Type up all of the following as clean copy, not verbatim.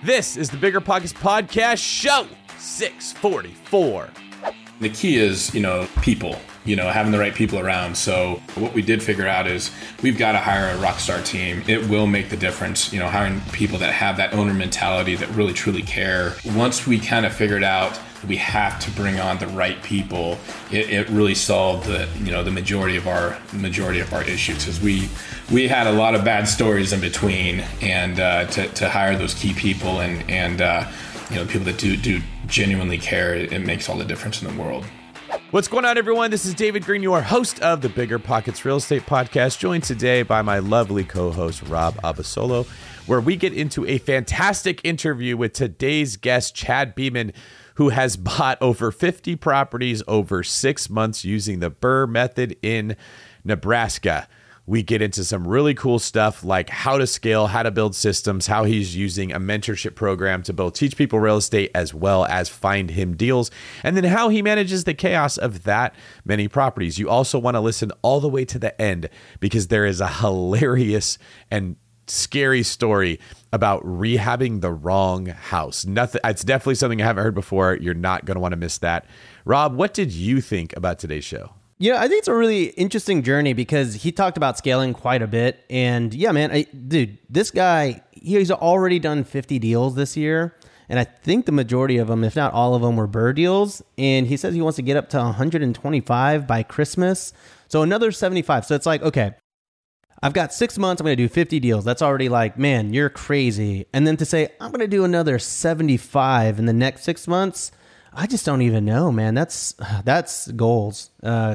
This is the Bigger Pockets Podcast, show 644. The key is, people, having the right people around. So what we did figure out is we've got to hire a rock star team. It will make the difference, hiring people that have that owner mentality, that really truly care. Once we kind of figured out we have to bring on the right people, it really solved the majority of our issues, because we had a lot of bad stories in between, and to hire those key people and people that do genuinely care, it makes all the difference in the world. What's going on, everyone? This is David Green, your host of the Bigger Pockets Real Estate Podcast, joined today by my lovely co-host, Rob Abasolo, where we get into a fantastic interview with today's guest, Chad Beeman, who has bought over 50 properties over 6 months using the BRRRR method in Nebraska. We get into some really cool stuff like how to scale, how to build systems, how he's using a mentorship program to both teach people real estate as well as find him deals, and then how he manages the chaos of that many properties. You also want to listen all the way to the end, because there is a hilarious and scary story about rehabbing the wrong house. It's definitely something I haven't heard before. You're not going to want to miss that. Rob, what did you think about today's show? Yeah, I think it's a really interesting journey, because he talked about scaling quite a bit. And yeah, man, dude, this guy, he's already done 50 deals this year. And I think the majority of them, if not all of them, were BRRRR deals. And he says he wants to get up to 125 by Christmas. So another 75. So it's like, okay, I've got 6 months, I'm going to do 50 deals. That's already like, man, you're crazy. And then to say, I'm going to do another 75 in the next 6 months, I just don't even know, man. That's goals.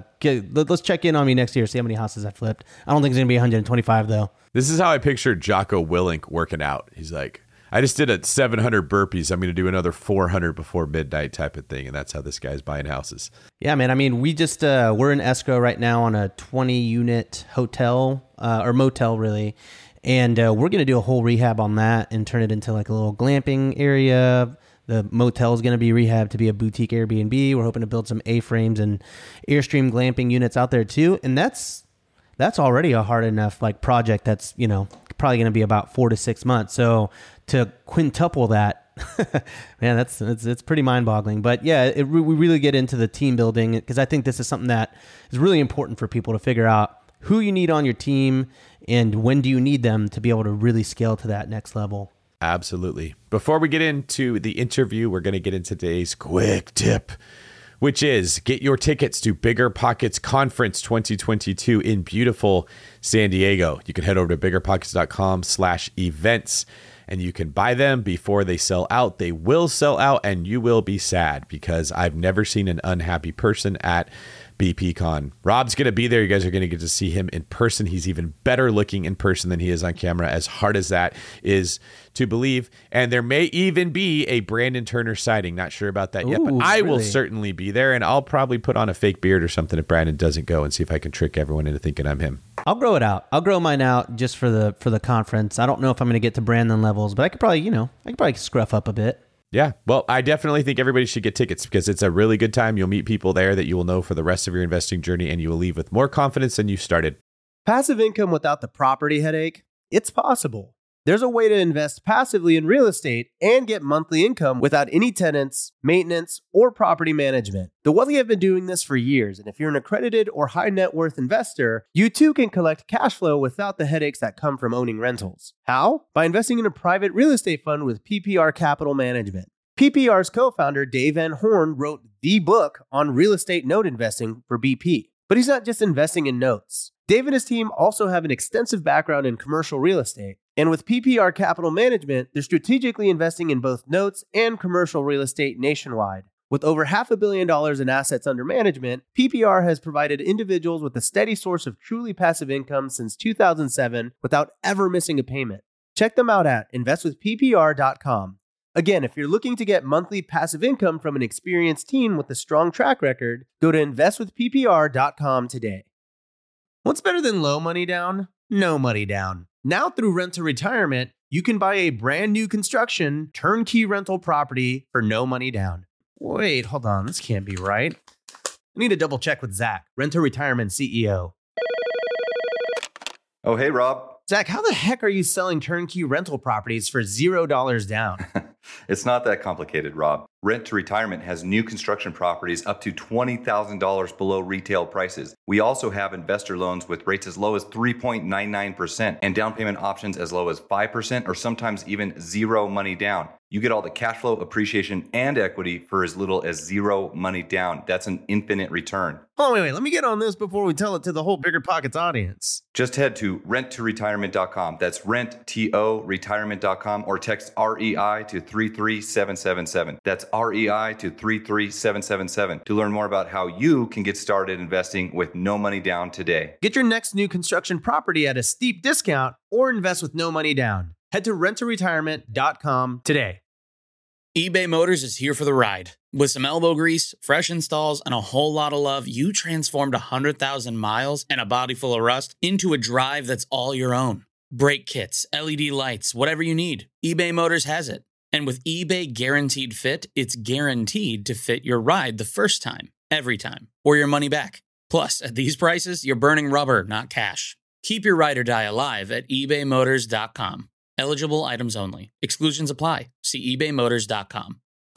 Let's check in on me next year, see how many houses I flipped. I don't think it's going to be 125, though. This is how I pictured Jocko Willink working out. He's like, I just did 700 burpees. I'm going to do another 400 before midnight type of thing. And that's how this guy's buying houses. Yeah, man. I mean, we just, we're in escrow right now on a 20-unit hotel, or motel, really. And we're going to do a whole rehab on that and turn it into like a little glamping area. The motel is going to be rehabbed to be a boutique Airbnb. We're hoping to build some A-frames and Airstream glamping units out there too. And that's already a hard enough like project that's, probably going to be about 4 to 6 months. So to quintuple that, man, it's pretty mind-boggling. But yeah, we really get into the team building, because I think this is something that is really important for people to figure out who you need on your team and when do you need them to be able to really scale to that next level. Absolutely. Before we get into the interview, we're going to get into today's quick tip, which is get your tickets to Bigger Pockets Conference 2022 in beautiful San Diego. You can head over to biggerpockets.com/events and you can buy them before they sell out. They will sell out and you will be sad, because I've never seen an unhappy person at BPCon. Rob's going to be there. You guys are going to get to see him in person. He's even better looking in person than he is on camera, as hard as that is to believe. And there may even be a Brandon Turner sighting. Not sure about that yet, but I will certainly be there, and I'll probably put on a fake beard or something if Brandon doesn't go, and see if I can trick everyone into thinking I'm him. I'll grow it out. I'll grow mine out just for the conference. I don't know if I'm going to get to Brandon levels, but I could probably scruff up a bit. Yeah, well, I definitely think everybody should get tickets, because it's a really good time. You'll meet people there that you will know for the rest of your investing journey, and you will leave with more confidence than you started. Passive income without the property headache? It's possible. There's a way to invest passively in real estate and get monthly income without any tenants, maintenance, or property management. The Wealthy have been doing this for years, and if you're an accredited or high net worth investor, you too can collect cash flow without the headaches that come from owning rentals. How? By investing in a private real estate fund with PPR Capital Management. PPR's co-founder, Dave Van Horn, wrote the book on real estate note investing for BP. But he's not just investing in notes. Dave and his team also have an extensive background in commercial real estate. And with PPR Capital Management, they're strategically investing in both notes and commercial real estate nationwide. With over $500 million in assets under management, PPR has provided individuals with a steady source of truly passive income since 2007 without ever missing a payment. Check them out at investwithppr.com. Again, if you're looking to get monthly passive income from an experienced team with a strong track record, go to investwithppr.com today. What's better than low money down? No money down. Now through Rent to Retirement, you can buy a brand new construction turnkey rental property for no money down. Wait, hold on. This can't be right. I need to double check with Zach, Rent to Retirement CEO. Oh, hey, Rob. Zach, how the heck are you selling turnkey rental properties for $0 down? It's not that complicated, Rob. Rent to Retirement has new construction properties up to $20,000 below retail prices. We also have investor loans with rates as low as 3.99% and down payment options as low as 5% or sometimes even zero money down. You get all the cash flow, appreciation, and equity for as little as zero money down. That's an infinite return. Oh, wait. Let me get on this before we tell it to the whole Bigger Pockets audience. Just head to renttoretirement.com. That's renttoretirement.com or text REI to 33777. That's REI to 33777 to learn more about how you can get started investing with no money down today. Get your next new construction property at a steep discount or invest with no money down. Head to renttoretirement.com today. eBay Motors is here for the ride. With some elbow grease, fresh installs, and a whole lot of love, you transformed 100,000 miles and a body full of rust into a drive that's all your own. Brake kits, LED lights, whatever you need, eBay Motors has it. And with eBay Guaranteed Fit, it's guaranteed to fit your ride the first time, every time, or your money back. Plus, at these prices, you're burning rubber, not cash. Keep your ride or die alive at ebaymotors.com. Eligible items only. Exclusions apply. See ebaymotors.com.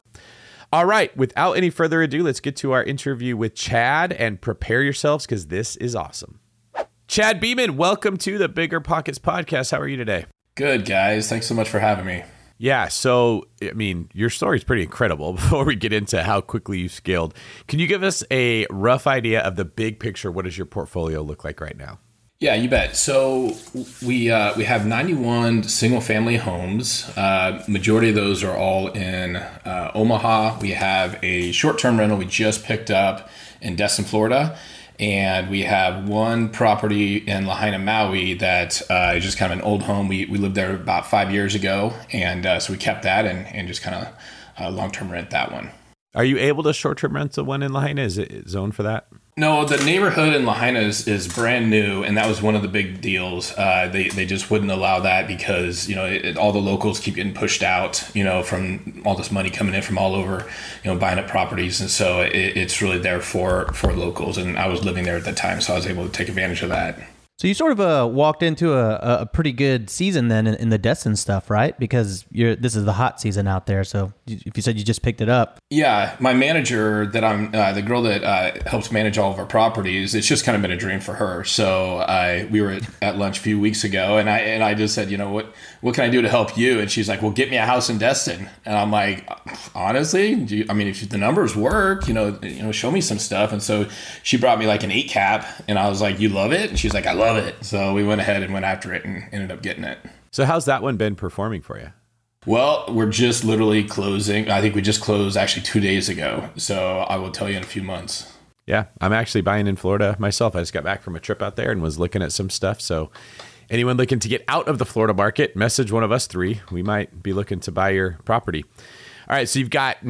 All right. Without any further ado, let's get to our interview with Chad and prepare yourselves because this is awesome. Chad Beeman, welcome to the Bigger Pockets podcast. How are you today? Good, guys. Thanks so much for having me. Yeah. So, I mean, your story is pretty incredible. Before we get into how quickly you scaled, can you give us a rough idea of the big picture? What does your portfolio look like right now? Yeah, you bet. So we have 91 single-family homes. Majority of those are all in Omaha. We have a short-term rental we just picked up in Destin, Florida. And we have one property in Lahaina, Maui that is just kind of an old home. We lived there about 5 years ago. And so we kept that and just kind of long-term rent that one. Are you able to short-term rent the one in Lahaina? Is it zoned for that? No, the neighborhood in Lahaina is brand new, and that was one of the big deals. They just wouldn't allow that because, you know, all the locals keep getting pushed out, you know, from all this money coming in from all over, you know, buying up properties. And so it's really there for locals. And I was living there at the time, so I was able to take advantage of that. So you sort of walked into a pretty good season then in the Destin stuff, right? Because this is the hot season out there. So if you said you just picked it up. Yeah, my manager that I'm the girl that helps manage all of our properties, it's just kind of been a dream for her. So we were at lunch a few weeks ago, and I just said, you know, what can I do to help you? And she's like, well, get me a house in Destin. And I'm like, honestly, if the numbers work, you know, show me some stuff. And so she brought me like an 8 cap, and I was like, you love it? And she's like, I love it. So we went ahead and went after it and ended up getting it. So how's that one been performing for you? Well, we're just literally closing. I think we just closed actually 2 days ago. So I will tell you in a few months. Yeah, I'm actually buying in Florida myself. I just got back from a trip out there and was looking at some stuff. So anyone looking to get out of the Florida market, message one of us 3. We might be looking to buy your property. All right, so you've got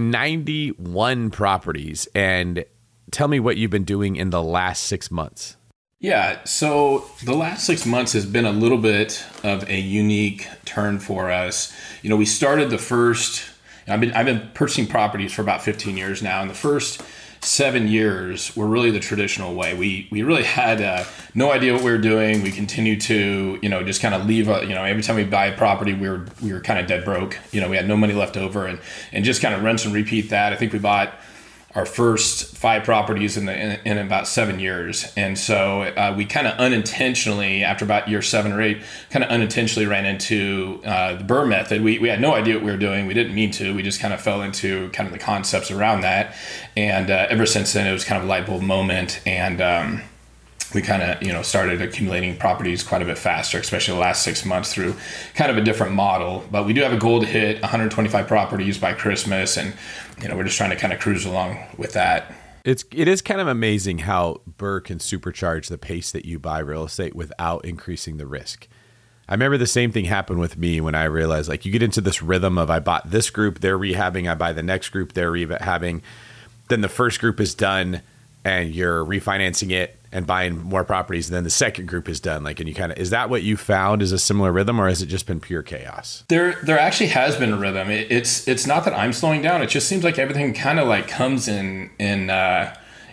91 properties. And tell me what you've been doing in the last 6 months. Yeah, so the last 6 months has been a little bit of a unique turn for us. You know, we started I've been purchasing properties for about 15 years now, and the first 7 years were really the traditional way. We really had no idea what we were doing. We continued to, you know, just kind of leave, every time we buy a property, we were kind of dead broke. You know, we had no money left over and just kind of rinse and repeat that. I think we bought our first 5 properties in about 7 years. And so we kind of unintentionally, after about year 7 or 8, kind of unintentionally ran into the BRRRR method. We had no idea what we were doing. We didn't mean to. We just kind of fell into kind of the concepts around that. And ever since then, it was kind of a light bulb moment. And we kind of, started accumulating properties quite a bit faster, especially the last 6 months through kind of a different model. But we do have a goal to hit 125 properties by Christmas. And, we're just trying to kind of cruise along with that. It is kind of amazing how BRRRR can supercharge the pace that you buy real estate without increasing the risk. I remember the same thing happened with me when I realized, like, you get into this rhythm of I bought this group, they're rehabbing, I buy the next group, they're rehabbing. Then the first group is done and you're refinancing it and buying more properties. And then the second group is done. Like, and you kind of, is that what you found is a similar rhythm, or has it just been pure chaos? There actually has been a rhythm. It's not that I'm slowing down. It just seems like everything kind of like comes in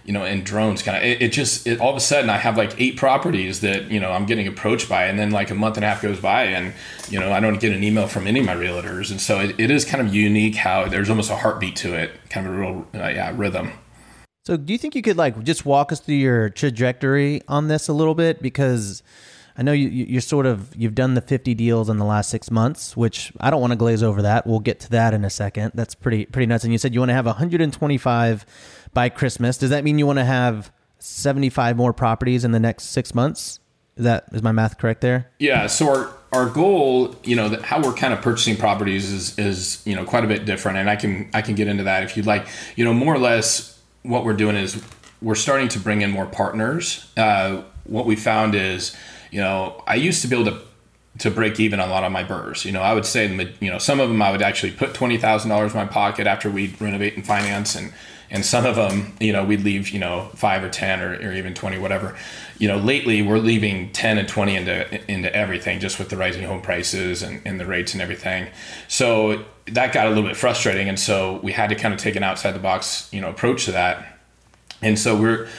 and drones kind of, it all of a sudden I have like 8 properties that, I'm getting approached by, and then like a month and a half goes by and, I don't get an email from any of my realtors. And so it is kind of unique how there's almost a heartbeat to it, kind of a real rhythm. So do you think you could like just walk us through your trajectory on this a little bit? Because I know you've done the 50 deals in the last 6 months, which I don't want to glaze over that. We'll get to that in a second. That's pretty nuts. And you said you want to have 125 by Christmas. Does that mean you want to have 75 more properties in the next 6 months? Is my math correct there? Yeah. So our goal, how we're kind of purchasing properties is quite a bit different. And I can get into that if you'd like. More or less what we're doing is we're starting to bring in more partners. What we found is, I used to be able to break even on a lot of my BRRRRs. I would say, some of them I would actually put $20,000 in my pocket after we'd renovate and finance, and some of them, we'd leave, 5 or 10 or even 20, whatever. Lately we're leaving 10 and 20 into everything, just with the rising home prices and the rates and everything. So that got a little bit frustrating. And so we had to kind of take an outside the box, approach to that. And so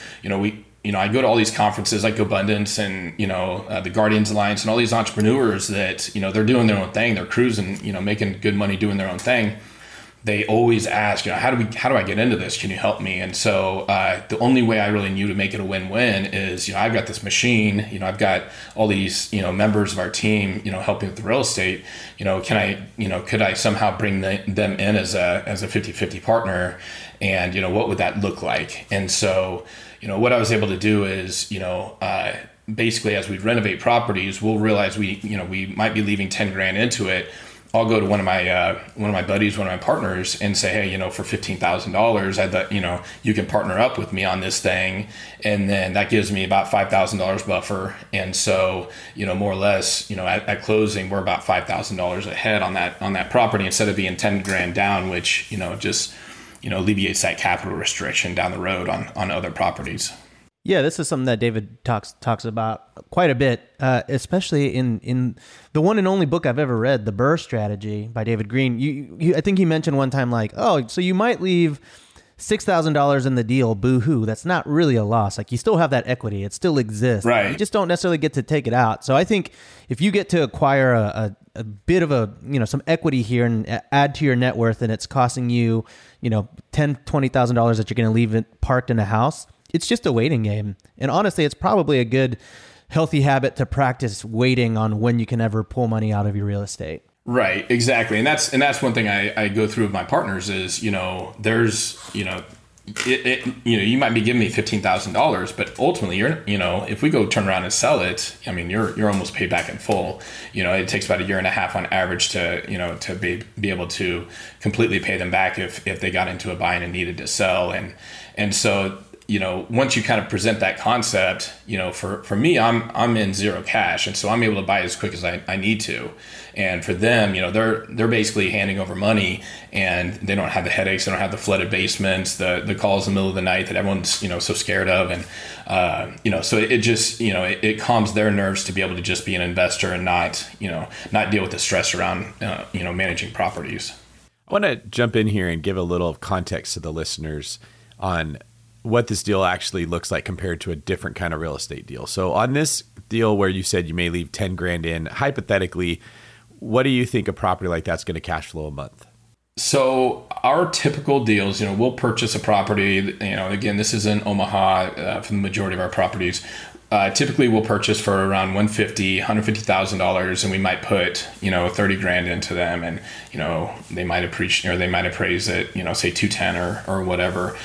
I go to all these conferences like Abundance and, the Guardians Alliance and all these entrepreneurs that, they're doing their own thing. They're cruising, making good money doing their own thing. They always ask, how do I get into this? Can you help me? And so the only way I really knew to make it a win-win is, I've got this machine, I've got all these, members of our team, helping with the real estate. Could I somehow bring them in as a 50-50 partner? And, what would that look like? And so, what I was able to do is, basically as we renovate properties, we'll realize we might be leaving 10 grand into it. I'll go to one of my buddies, one of my partners, and say, hey, for $15,000, I'd let, you can partner up with me on this thing, and then that gives me about $5,000 buffer. And so, more or less, at closing, we're about $5,000 ahead on that property instead of being 10 grand down, which just alleviates that capital restriction down the road on other properties. Yeah, this is something that David talks about quite a bit, especially in the one and only book I've ever read, The BRRRR Strategy by David Green. I think he mentioned one time like, so you might leave $6,000 in the deal, boo-hoo. That's not really a loss. Like you still have that equity. It still exists. Right. You just don't necessarily get to take it out. So I think if you get to acquire a bit of some equity here and add to your net worth, and it's costing you, $10,000, $20,000 that you're going to leave it parked in a house, it's just a waiting game. And honestly, it's probably a good, healthy habit to practice waiting on when you can ever pull money out of your real estate. Right, exactly. And that's one thing I go through with my partners is, there's, you might be giving me $15,000, but ultimately if we go turn around and sell it, you're almost paid back in full. It takes about 1.5 years on average to be able to completely pay them back if they got into a bind and needed to sell. And so, once you kind of present that concept, for me, I'm in zero cash. And so I'm able to buy as quick as I need to. And for them, they're basically handing over money, and they don't have the headaches. They don't have the flooded basements, the calls in the middle of the night that everyone's, so scared of. And, so it just, it calms their nerves to be able to just be an investor and not deal with the stress around, managing properties. I want to jump in here and give a little context to the listeners on what this deal actually looks like compared to a different kind of real estate deal. So on this deal where you said you may leave 10 grand in, hypothetically, what do you think a property like that's going to cash flow a month? So our typical deals, we'll purchase a property, again, this is in Omaha for the majority of our properties. Typically we'll purchase for around $150,000, and we might put, 30 grand into them, and, they might appreciate, or they might appraise it, say 210 or whatever.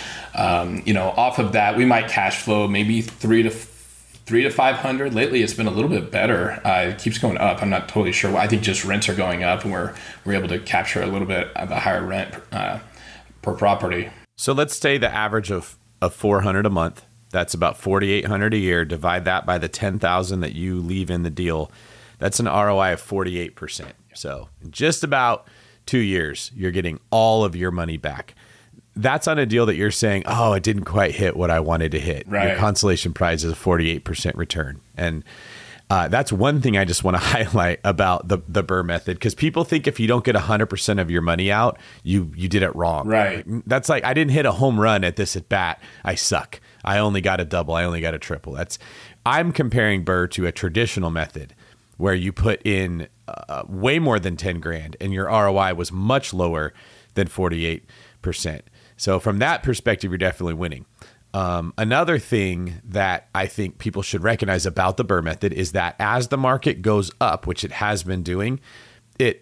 Off of that, we might cash flow maybe 300 to 500. Lately, it's been a little bit better. It keeps going up. I'm not totally sure. I think just rents are going up, and we're able to capture a little bit of a higher rent per property. So let's say the average of $400 a month. That's about $4,800 a year. Divide that by the $10,000 that you leave in the deal. That's an ROI of 48%. So in just about 2 years, you're getting all of your money back. That's on a deal that you're saying, it didn't quite hit what I wanted to hit. Right. Your consolation prize is a 48% return. And that's one thing I just want to highlight about the BRRRR method, because people think if you don't get 100% of your money out, you did it wrong. Right. That's like, I didn't hit a home run at this at bat, I suck. I only got a double, I only got a triple. I'm comparing BRRRR to a traditional method where you put in way more than 10 grand and your ROI was much lower than 48%. So from that perspective, you're definitely winning. Another thing that I think people should recognize about the BRRRR method is that as the market goes up, which it has been doing, it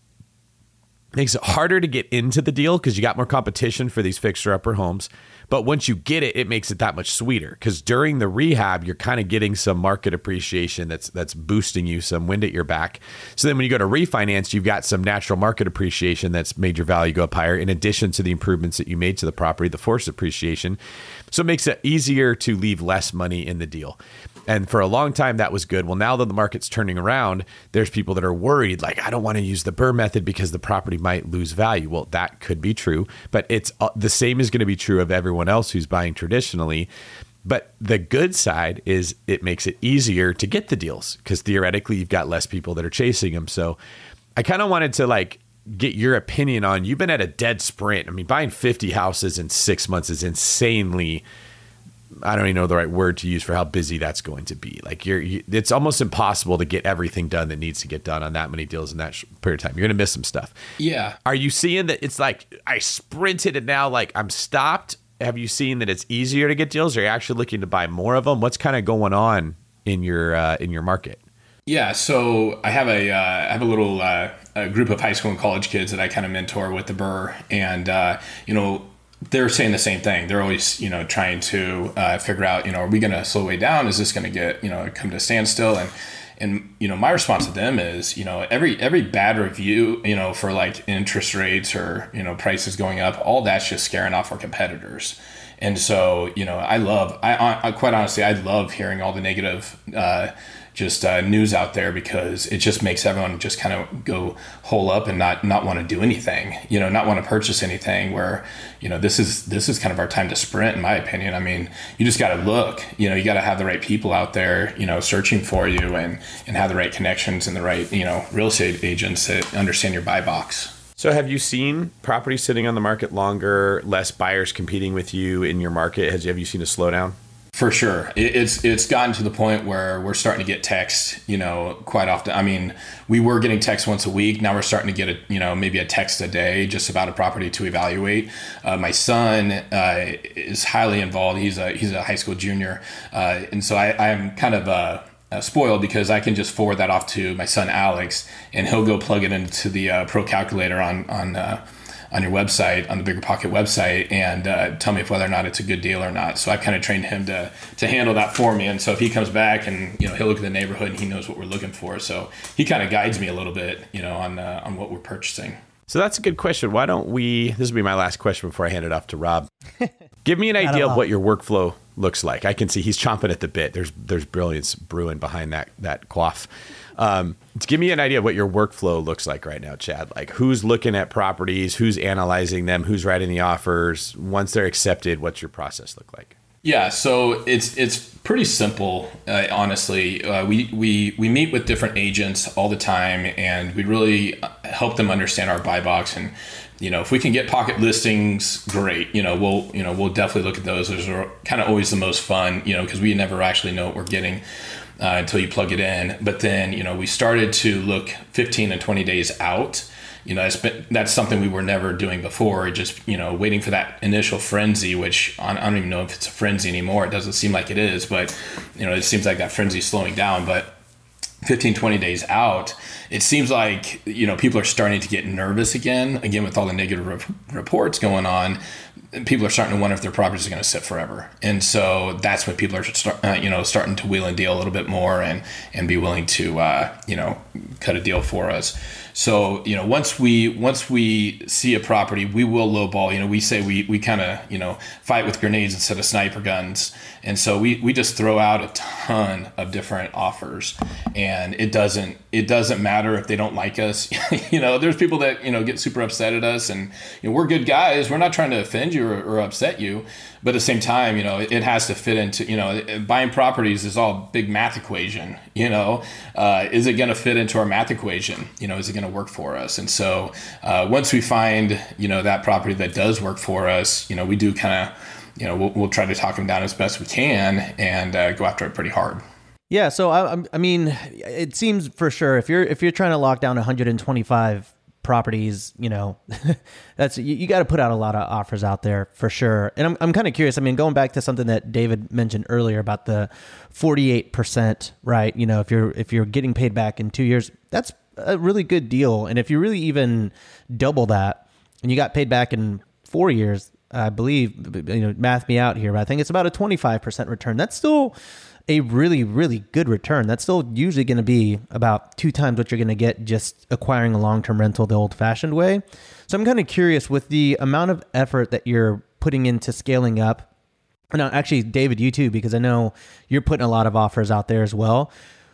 makes it harder to get into the deal because you got more competition for these fixer-upper homes. But once you get it, it makes it that much sweeter because during the rehab, you're kind of getting some market appreciation that's boosting you some wind at your back. So then when you go to refinance, you've got some natural market appreciation that's made your value go up higher in addition to the improvements that you made to the property, the forced appreciation. So it makes it easier to leave less money in the deal. And for a long time, that was good. Well, now that the market's turning around, there's people that are worried, like, I don't want to use the BRRRR method because the property might lose value. Well, that could be true, but it's the same is going to be true of everyone else who's buying traditionally. But the good side is it makes it easier to get the deals because theoretically, you've got less people that are chasing them. So I kind of wanted to get your opinion on, you've been at a dead sprint. I mean, buying 50 houses in 6 months is insanely, I don't even know the right word to use for how busy that's going to be. It's almost impossible to get everything done that needs to get done on that many deals in that period of time. You're going to miss some stuff. Yeah. Are you seeing that it's like I sprinted and now I'm stopped? Have you seen that it's easier to get deals? Or are you actually looking to buy more of them? What's kind of going on in your market? Yeah, so I have a little a group of high school and college kids that I kind of mentor with the BRRRR, and they're saying the same thing. They're always trying to figure out are we going to slow way down? Is this going to get come to a standstill? And my response to them is every bad review for like interest rates or prices going up, all that's just scaring off our competitors. And so I quite honestly I love hearing all the negative news out there because it just makes everyone just kind of go hole up and not want to do anything, not want to purchase anything where, this is kind of our time to sprint, in my opinion. I mean, you just got to look, you got to have the right people out there, searching for you and have the right connections and the right, real estate agents that understand your buy box. So have you seen properties sitting on the market longer, less buyers competing with you in your market? Have you seen a slowdown? For sure. It's gotten to the point where we're starting to get texts, quite often. I mean, we were getting texts once a week. Now we're starting to get maybe a text a day just about a property to evaluate. My son is highly involved. He's a high school junior. And so I'm kind of spoiled because I can just forward that off to my son, Alex, and he'll go plug it into the Pro Calculator on your website, on the Bigger Pocket website, and tell me whether or not it's a good deal or not. So I've kind of trained him to handle that for me. And so if he comes back and he'll look at the neighborhood and he knows what we're looking for, so he kind of guides me a little bit, on what we're purchasing. So that's a good question. Why don't this will be my last question before I hand it off to Rob. Give me an idea of what your workflow looks like. I can see he's chomping at the bit. There's brilliance brewing behind that quaff. Give me an idea of what your workflow looks like right now, Chad. Like who's looking at properties, who's analyzing them, who's writing the offers. Once they're accepted, what's your process look like? Yeah, so it's pretty simple, honestly. We meet with different agents all the time, and we really help them understand our buy box. And if we can get pocket listings, great. We'll definitely look at those. Those are kind of always the most fun, because we never actually know what we're getting until you plug it in. But then we started to look 15 and 20 days out. That's something we were never doing before, just, waiting for that initial frenzy, which I don't even know if it's a frenzy anymore. It doesn't seem like it is, but, it seems like that frenzy is slowing down. But 15, 20 days out, it seems like, people are starting to get nervous again with all the negative reports going on. People are starting to wonder if their properties are going to sit forever. And so that's when people are starting to wheel and deal a little bit more and be willing to, cut a deal for us. So, once we see a property, we will lowball. We say we kind of, fight with grenades instead of sniper guns. And so we just throw out a ton of different offers, and it doesn't matter if they don't like us. There's people that, get super upset at us, and we're good guys. We're not trying to offend you or upset you. But at the same time, it has to fit into, buying properties is all a big math equation, is it going to fit into our math equation? Is it going to work for us? And so once we find, that property that does work for us, we do kind of, we'll try to talk them down as best we can and go after it pretty hard. Yeah, so I mean, it seems for sure if you're trying to lock down 125 properties, that's you got to put out a lot of offers out there for sure. And I'm kind of curious. I mean, going back to something that David mentioned earlier about the 48%, right? If you're getting paid back in 2 years, that's a really good deal. And if you really even double that, and you got paid back in 4 years, I believe, math me out here, but I think it's about a 25% return. That's still a really, really good return. That's still usually going to be about 2 times what you're going to get just acquiring a long-term rental the old-fashioned way. So I'm kind of curious with the amount of effort that you're putting into scaling up. And actually, David, you too, because I know you're putting a lot of offers out there as well.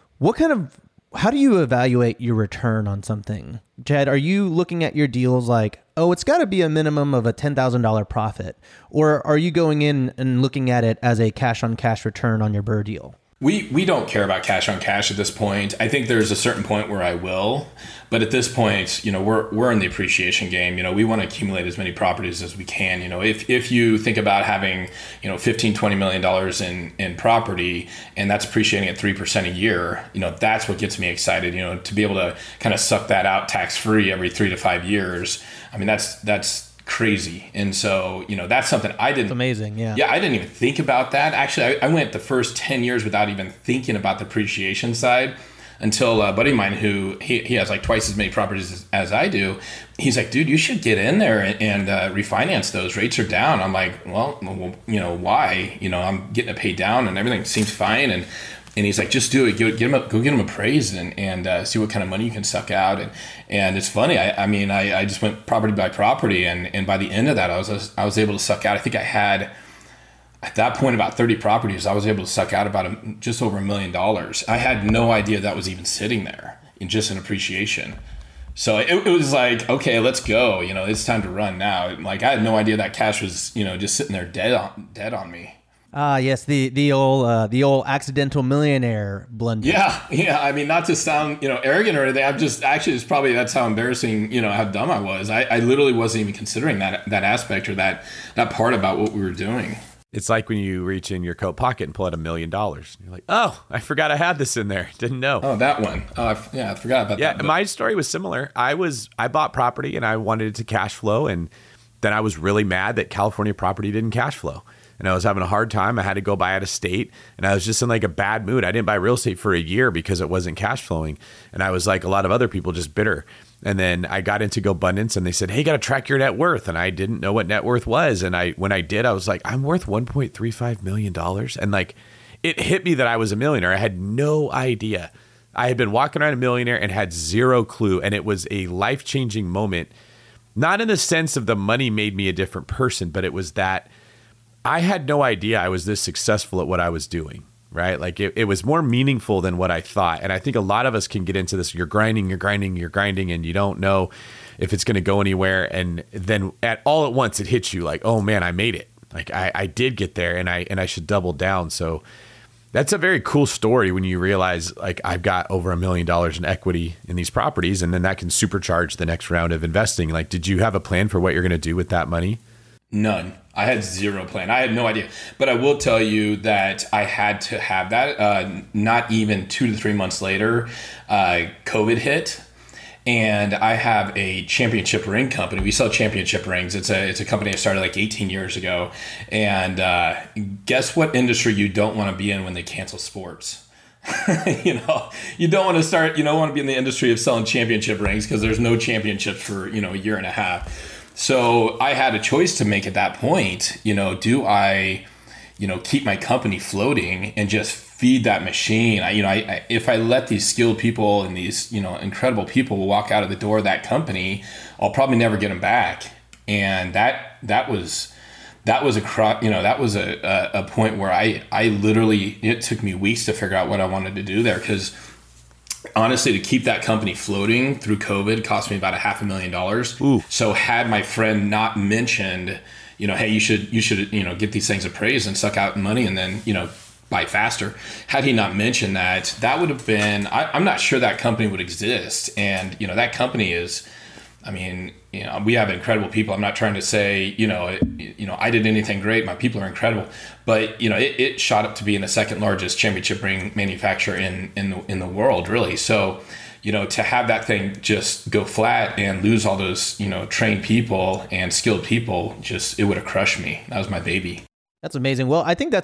How do you evaluate your return on something? Chad, are you looking at your deals like, oh, it's got to be a minimum of a $10,000 profit? Or are you going in and looking at it as a cash-on-cash return on your BRRRR deal? We don't care about cash on cash at this point. I think there's a certain point where I will, but at this point, we're in the appreciation game. We want to accumulate as many properties as we can. If you think about having, $15-20 million in property, and that's appreciating at 3% a year, that's what gets me excited. To be able to kind of suck that out tax free every 3 to 5 years. I mean, that's crazy. And so, that's something I didn't. It's amazing. Yeah. Yeah. I didn't even think about that. Actually, I went the first 10 years without even thinking about the appreciation side until a buddy of mine who he has like twice as many properties as I do. He's like, dude, you should get in there and refinance those. Rates are down. I'm like, well, why? I'm getting it paid down and everything seems fine. And he's like, just do it. Go get them appraised and see what kind of money you can suck out. And it's funny. I just went property by property, and by the end of that, I was able to suck out. I think I had at that point about 30 properties. I was able to suck out about just over $1 million. I had no idea that was even sitting there in just an appreciation. So it was like, okay, let's go. It's time to run now. Like I had no idea that cash was just sitting there dead on me. Yes, the old accidental millionaire blunder. Yeah. I mean, not to sound arrogant or anything. I'm just actually that's how embarrassing how dumb I was. I literally wasn't even considering that aspect or that part about what we were doing. It's like when you reach in your coat pocket and pull out $1 million. You're like, oh, I forgot I had this in there. Didn't know. Oh, that one. Oh, I forgot about that. Yeah, my story was similar. I bought property and I wanted it to cash flow, and then I was really mad that California property didn't cash flow. And I was having a hard time. I had to go buy out of state, and I was just in like a bad mood. I didn't buy real estate for a year because it wasn't cash flowing. And I was like a lot of other people, just bitter. And then I got into GoBundance and they said, hey, you got to track your net worth. And I didn't know what net worth was. And when I did, I was like, I'm worth $1.35 million. And like, it hit me that I was a millionaire. I had no idea. I had been walking around a millionaire and had zero clue. And it was a life-changing moment, not in the sense of the money made me a different person, but it was that I had no idea I was this successful at what I was doing, right? Like it was more meaningful than what I thought. And I think a lot of us can get into this. You're grinding, and you don't know if it's going to go anywhere. And then all at once it hits you like, oh man, I made it. Like I did get there, and I should double down. So that's a very cool story when you realize like I've got over $1 million in equity in these properties, and then that can supercharge the next round of investing. Like, did you have a plan for what you're going to do with that money? None. I had zero plan. I had no idea. But I will tell you that I had to have that. Not even 2 to 3 months later, COVID hit. And I have a championship ring company. We sell championship rings. It's a company I started like 18 years ago. And guess what industry you don't want to be in when they cancel sports? You don't want to start, you don't want to be in the industry of selling championship rings because there's no championships for, a year and a half. So I had a choice to make at that point. Do I, keep my company floating and just feed that machine? If I let these skilled people and these, incredible people walk out of the door of that company, I'll probably never get them back. And that was a point where I literally, it took me weeks to figure out what I wanted to do there, because honestly, to keep that company floating through COVID cost me about $500,000. Ooh. So had my friend not mentioned, hey, you should, get these things appraised and suck out money and then, buy faster. Had he not mentioned that, that would have been, I'm not sure that company would exist. And, that company is, we have incredible people. I'm not trying to say, I did anything great. My people are incredible, but it shot up to being the second largest championship ring manufacturer in the world, really. So, to have that thing just go flat and lose all those, trained people and skilled people, it would have crushed me. That was my baby. That's amazing. Well, I think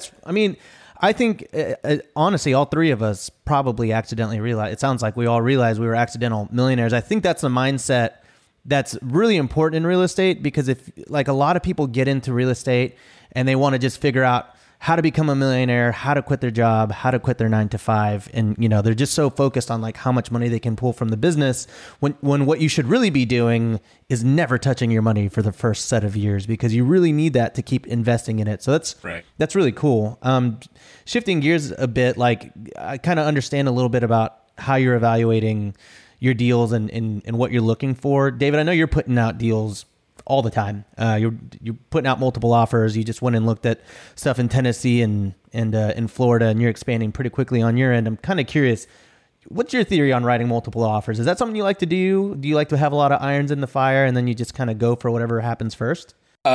honestly, all three of us probably accidentally realized, it sounds like we all realized we were accidental millionaires. I think that's a mindset that's really important in real estate, because if like a lot of people get into real estate and they want to just figure out how to become a millionaire, how to quit their job, how to quit their 9-to-5. And, they're just so focused on like how much money they can pull from the business when what you should really be doing is never touching your money for the first set of years, because you really need that to keep investing in it. So that's really cool. Shifting gears a bit, like I kind of understand a little bit about how you're evaluating your deals and what you're looking for. David, I know you're putting out deals all the time. You're putting out multiple offers. You just went and looked at stuff in Tennessee and in Florida, and you're expanding pretty quickly on your end. I'm kind of curious, what's your theory on writing multiple offers? Is that something you like to do? Do you like to have a lot of irons in the fire and then you just kind of go for whatever happens first?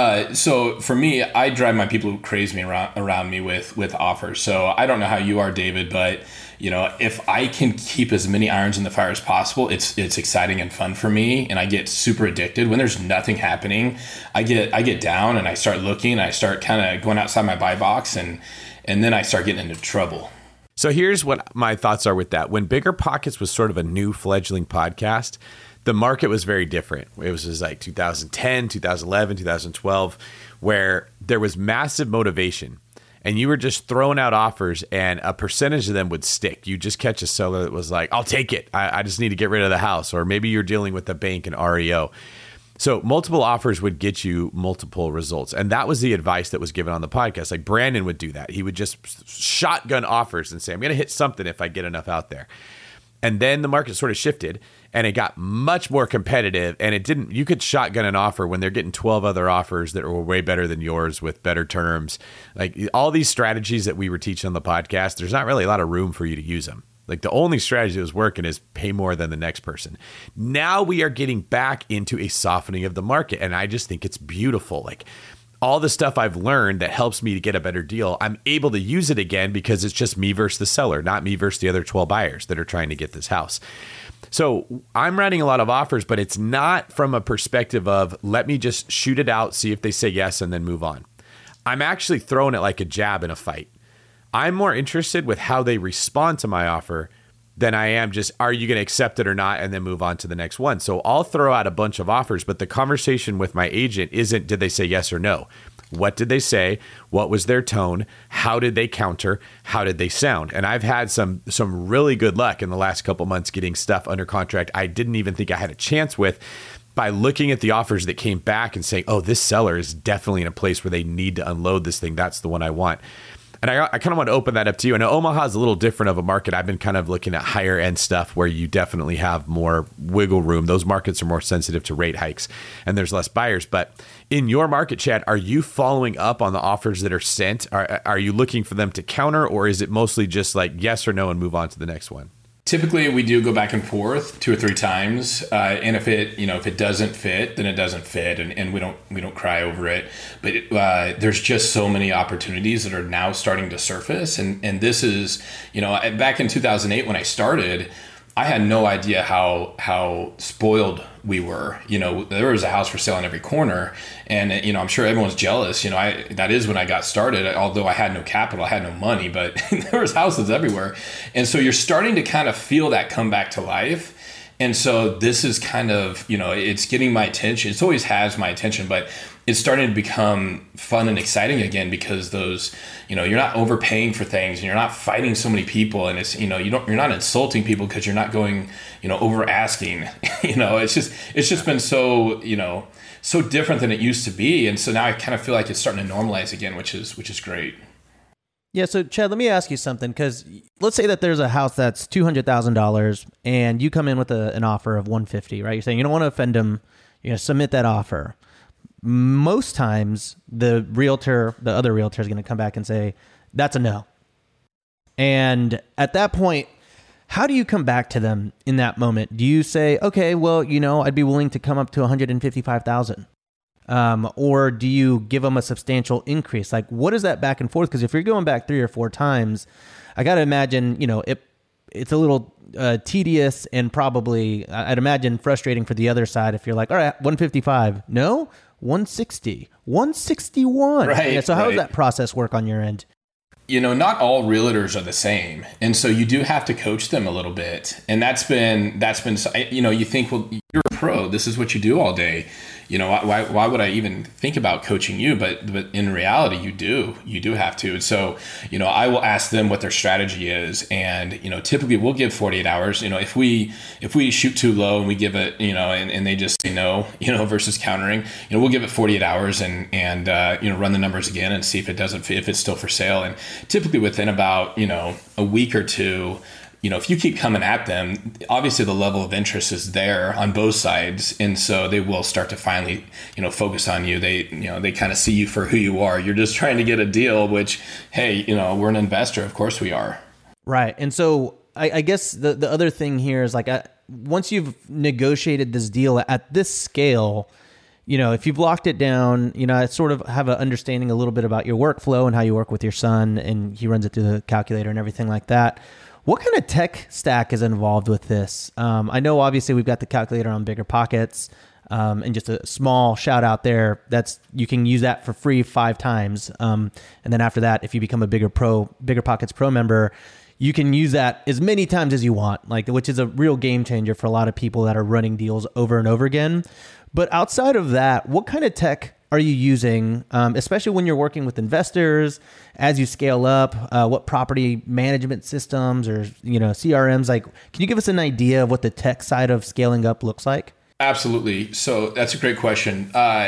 So for me, I drive my people who craze me around me with offers. So I don't know how you are, David, but if I can keep as many irons in the fire as possible, it's exciting and fun for me. And I get super addicted when there's nothing happening. I get down and I start looking, I start kind of going outside my buy box, and then I start getting into trouble. So here's what my thoughts are with that. When Bigger Pockets was sort of a new fledgling podcast, the market was very different. It was just like 2010, 2011, 2012, where there was massive motivation and you were just throwing out offers and a percentage of them would stick. You just catch a seller that was like, I'll take it. I just need to get rid of the house. Or maybe you're dealing with a bank and REO. So multiple offers would get you multiple results. And that was the advice that was given on the podcast. Like Brandon would do that. He would just shotgun offers and say, I'm going to hit something if I get enough out there. And then the market sort of shifted and it got much more competitive, and you could shotgun an offer when they're getting 12 other offers that were way better than yours with better terms. Like all these strategies that we were teaching on the podcast, there's not really a lot of room for you to use them. Like the only strategy that was working is pay more than the next person. Now we are getting back into a softening of the market. And I just think it's beautiful. Like all the stuff I've learned that helps me to get a better deal, I'm able to use it again because it's just me versus the seller, not me versus the other 12 buyers that are trying to get this house. So I'm writing a lot of offers, but it's not from a perspective of let me just shoot it out, see if they say yes, and then move on. I'm actually throwing it like a jab in a fight. I'm more interested with how they respond to my offer than I am just, are you going to accept it or not, and then move on to the next one. So I'll throw out a bunch of offers, but the conversation with my agent isn't, did they say yes or no? What did they say? What was their tone? How did they counter? How did they sound? And I've had some really good luck in the last couple months getting stuff under contract I didn't even think I had a chance with, by looking at the offers that came back and saying, oh, this seller is definitely in a place where they need to unload this thing. That's the one I want. And I kind of want to open that up to you. I know Omaha is a little different of a market. I've been kind of looking at higher end stuff where you definitely have more wiggle room. Those markets are more sensitive to rate hikes and there's less buyers. But in your market, Chad, are you following up on the offers that are sent? Are you looking for them to counter, or is it mostly just like yes or no and move on to the next one? Typically, we do go back and forth 2 or 3 times, and if it doesn't fit, then it doesn't fit, and we don't cry over it. But there's just so many opportunities that are now starting to surface, and this is, back in 2008 when I started, I had no idea how spoiled we were. There was a house for sale on every corner, and I'm sure everyone's jealous. That is when I got started. Although I had no capital, I had no money, but there was houses everywhere, and so you're starting to kind of feel that come back to life. And so this is kind of, it's getting my attention. It always has my attention, but it's starting to become fun and exciting again because those, you're not overpaying for things and you're not fighting so many people, and it's, you're not insulting people because you're not going, over asking. It's just been so, so different than it used to be. And so now I kind of feel like it's starting to normalize again, which is great. Yeah. So Chad, let me ask you something, because let's say that there's a house that's $200,000 and you come in with an offer of $150,000, right? You're saying you don't want to offend them. You're going to submit that offer. Most times the other realtor is going to come back and say, that's a no. And at that point, How do you come back to them in that moment? Do you say, okay, well, I'd be willing to come up to 155,000? Or do you give them a substantial increase? Like, what is that back and forth? Because if you're going back 3 or 4 times, I got to imagine, it's a little tedious and probably, I'd imagine, frustrating for the other side if you're like, all right, 155. No, 160, 161. Right. Yeah, so how does that process work on your end? Not all realtors are the same. And so you do have to coach them a little bit. And that's been, you think, well, you're a pro. This is what you do all day. Why would I even think about coaching you? But in reality, you do have to. And so, I will ask them what their strategy is. And, typically we'll give 48 hours. If we shoot too low and we give it, and they just say no, versus countering, we'll give it 48 hours and run the numbers again and see if it's still for sale. And typically within about, a week or two, if you keep coming at them, obviously the level of interest is there on both sides. And so they will start to finally, focus on you. They kind of see you for who you are. You're just trying to get a deal, which, hey, we're an investor. Of course we are. Right. And so I guess the other thing here is like, once you've negotiated this deal at this scale, if you've locked it down, I sort of have an understanding a little bit about your workflow and how you work with your son, and he runs it through the calculator and everything like that. What kind of tech stack is involved with this? I know obviously we've got the calculator on Bigger Pockets, and just a small shout out there. You can use that for free 5 times. And then after that, if you become a Bigger Pockets Pro member, you can use that as many times as you want, which is a real game changer for a lot of people that are running deals over and over again. But outside of that, what kind of tech are you using, especially when you're working with investors as you scale up? What property management systems or CRMs? Can you give us an idea of what the tech side of scaling up looks like? Absolutely. So that's a great question.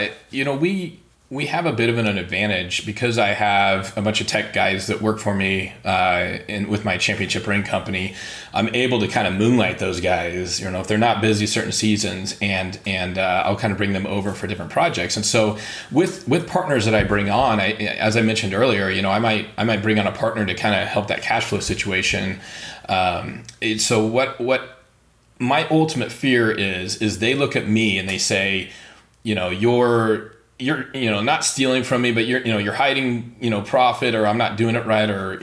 We have a bit of an advantage because I have a bunch of tech guys that work for me with my Championship Ring company. I'm able to kind of moonlight those guys, if they're not busy certain seasons, and I'll kind of bring them over for different projects. And so with partners that I bring on, as I mentioned earlier, I might bring on a partner to kind of help that cash flow situation. So what my ultimate fear is they look at me and they say, you're not stealing from me, but you're hiding, profit, or I'm not doing it right, or,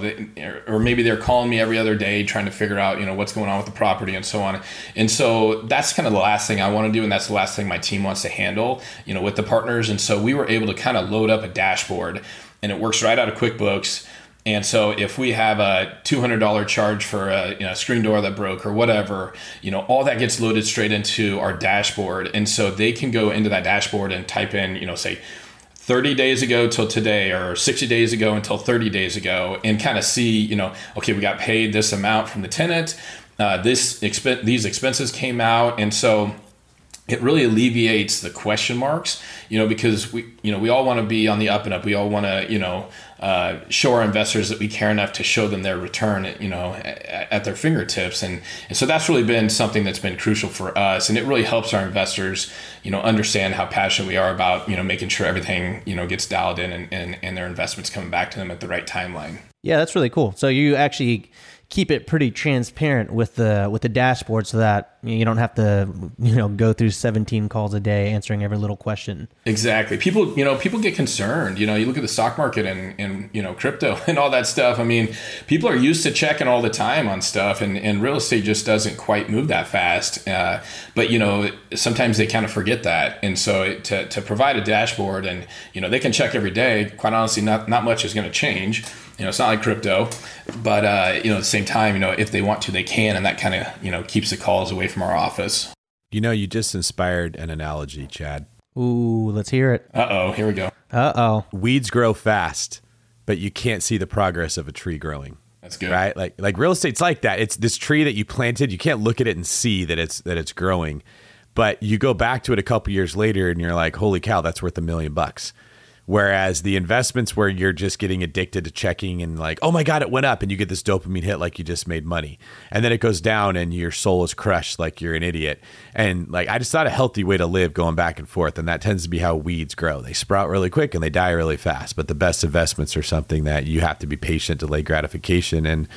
or maybe they're calling me every other day trying to figure out, what's going on with the property and so on. And so that's kind of the last thing I want to do. And that's the last thing my team wants to handle, with the partners. And so we were able to kind of load up a dashboard, and it works right out of QuickBooks. And so if we have a $200 charge for a screen door that broke or whatever, all that gets loaded straight into our dashboard. And so they can go into that dashboard and type in, say 30 days ago till today, or 60 days ago until 30 days ago, and kind of see, okay, we got paid this amount from the tenant. These expenses came out. And so it really alleviates the question marks, because we all want to be on the up and up. We all want to, show our investors that we care enough to show them their return, at their fingertips. And so that's really been something that's been crucial for us. And it really helps our investors, understand how passionate we are about, making sure everything, gets dialed in and their investments coming back to them at the right timeline. Yeah, that's really cool. So you actually keep it pretty transparent with the dashboard so that you don't have to, go through 17 calls a day answering every little question. Exactly. People get concerned. You look at the stock market and crypto and all that stuff. I mean, people are used to checking all the time on stuff, and real estate just doesn't quite move that fast. But sometimes they kind of forget that. And so to provide a dashboard, and they can check every day, quite honestly, not much is going to change. It's not like crypto, but at the same time, if they want to, they can, and that kind of keeps the calls away from our office. You just inspired an analogy, Chad. Ooh, let's hear it. Here we go. Weeds grow fast, but you can't see the progress of a tree growing. That's good, right? Like real estate's like that. It's this tree that you planted. You can't look at it and see that it's growing, but you go back to it a couple years later, and you're like, holy cow, that's worth $1 million. Whereas the investments where you're just getting addicted to checking and like, oh my God, it went up, and you get this dopamine hit like you just made money. And then it goes down and your soul is crushed like you're an idiot. And like, I just thought a healthy way to live going back and forth. And that tends to be how weeds grow. They sprout really quick and they die really fast. But the best investments are something that you have to be patient, delay gratification. And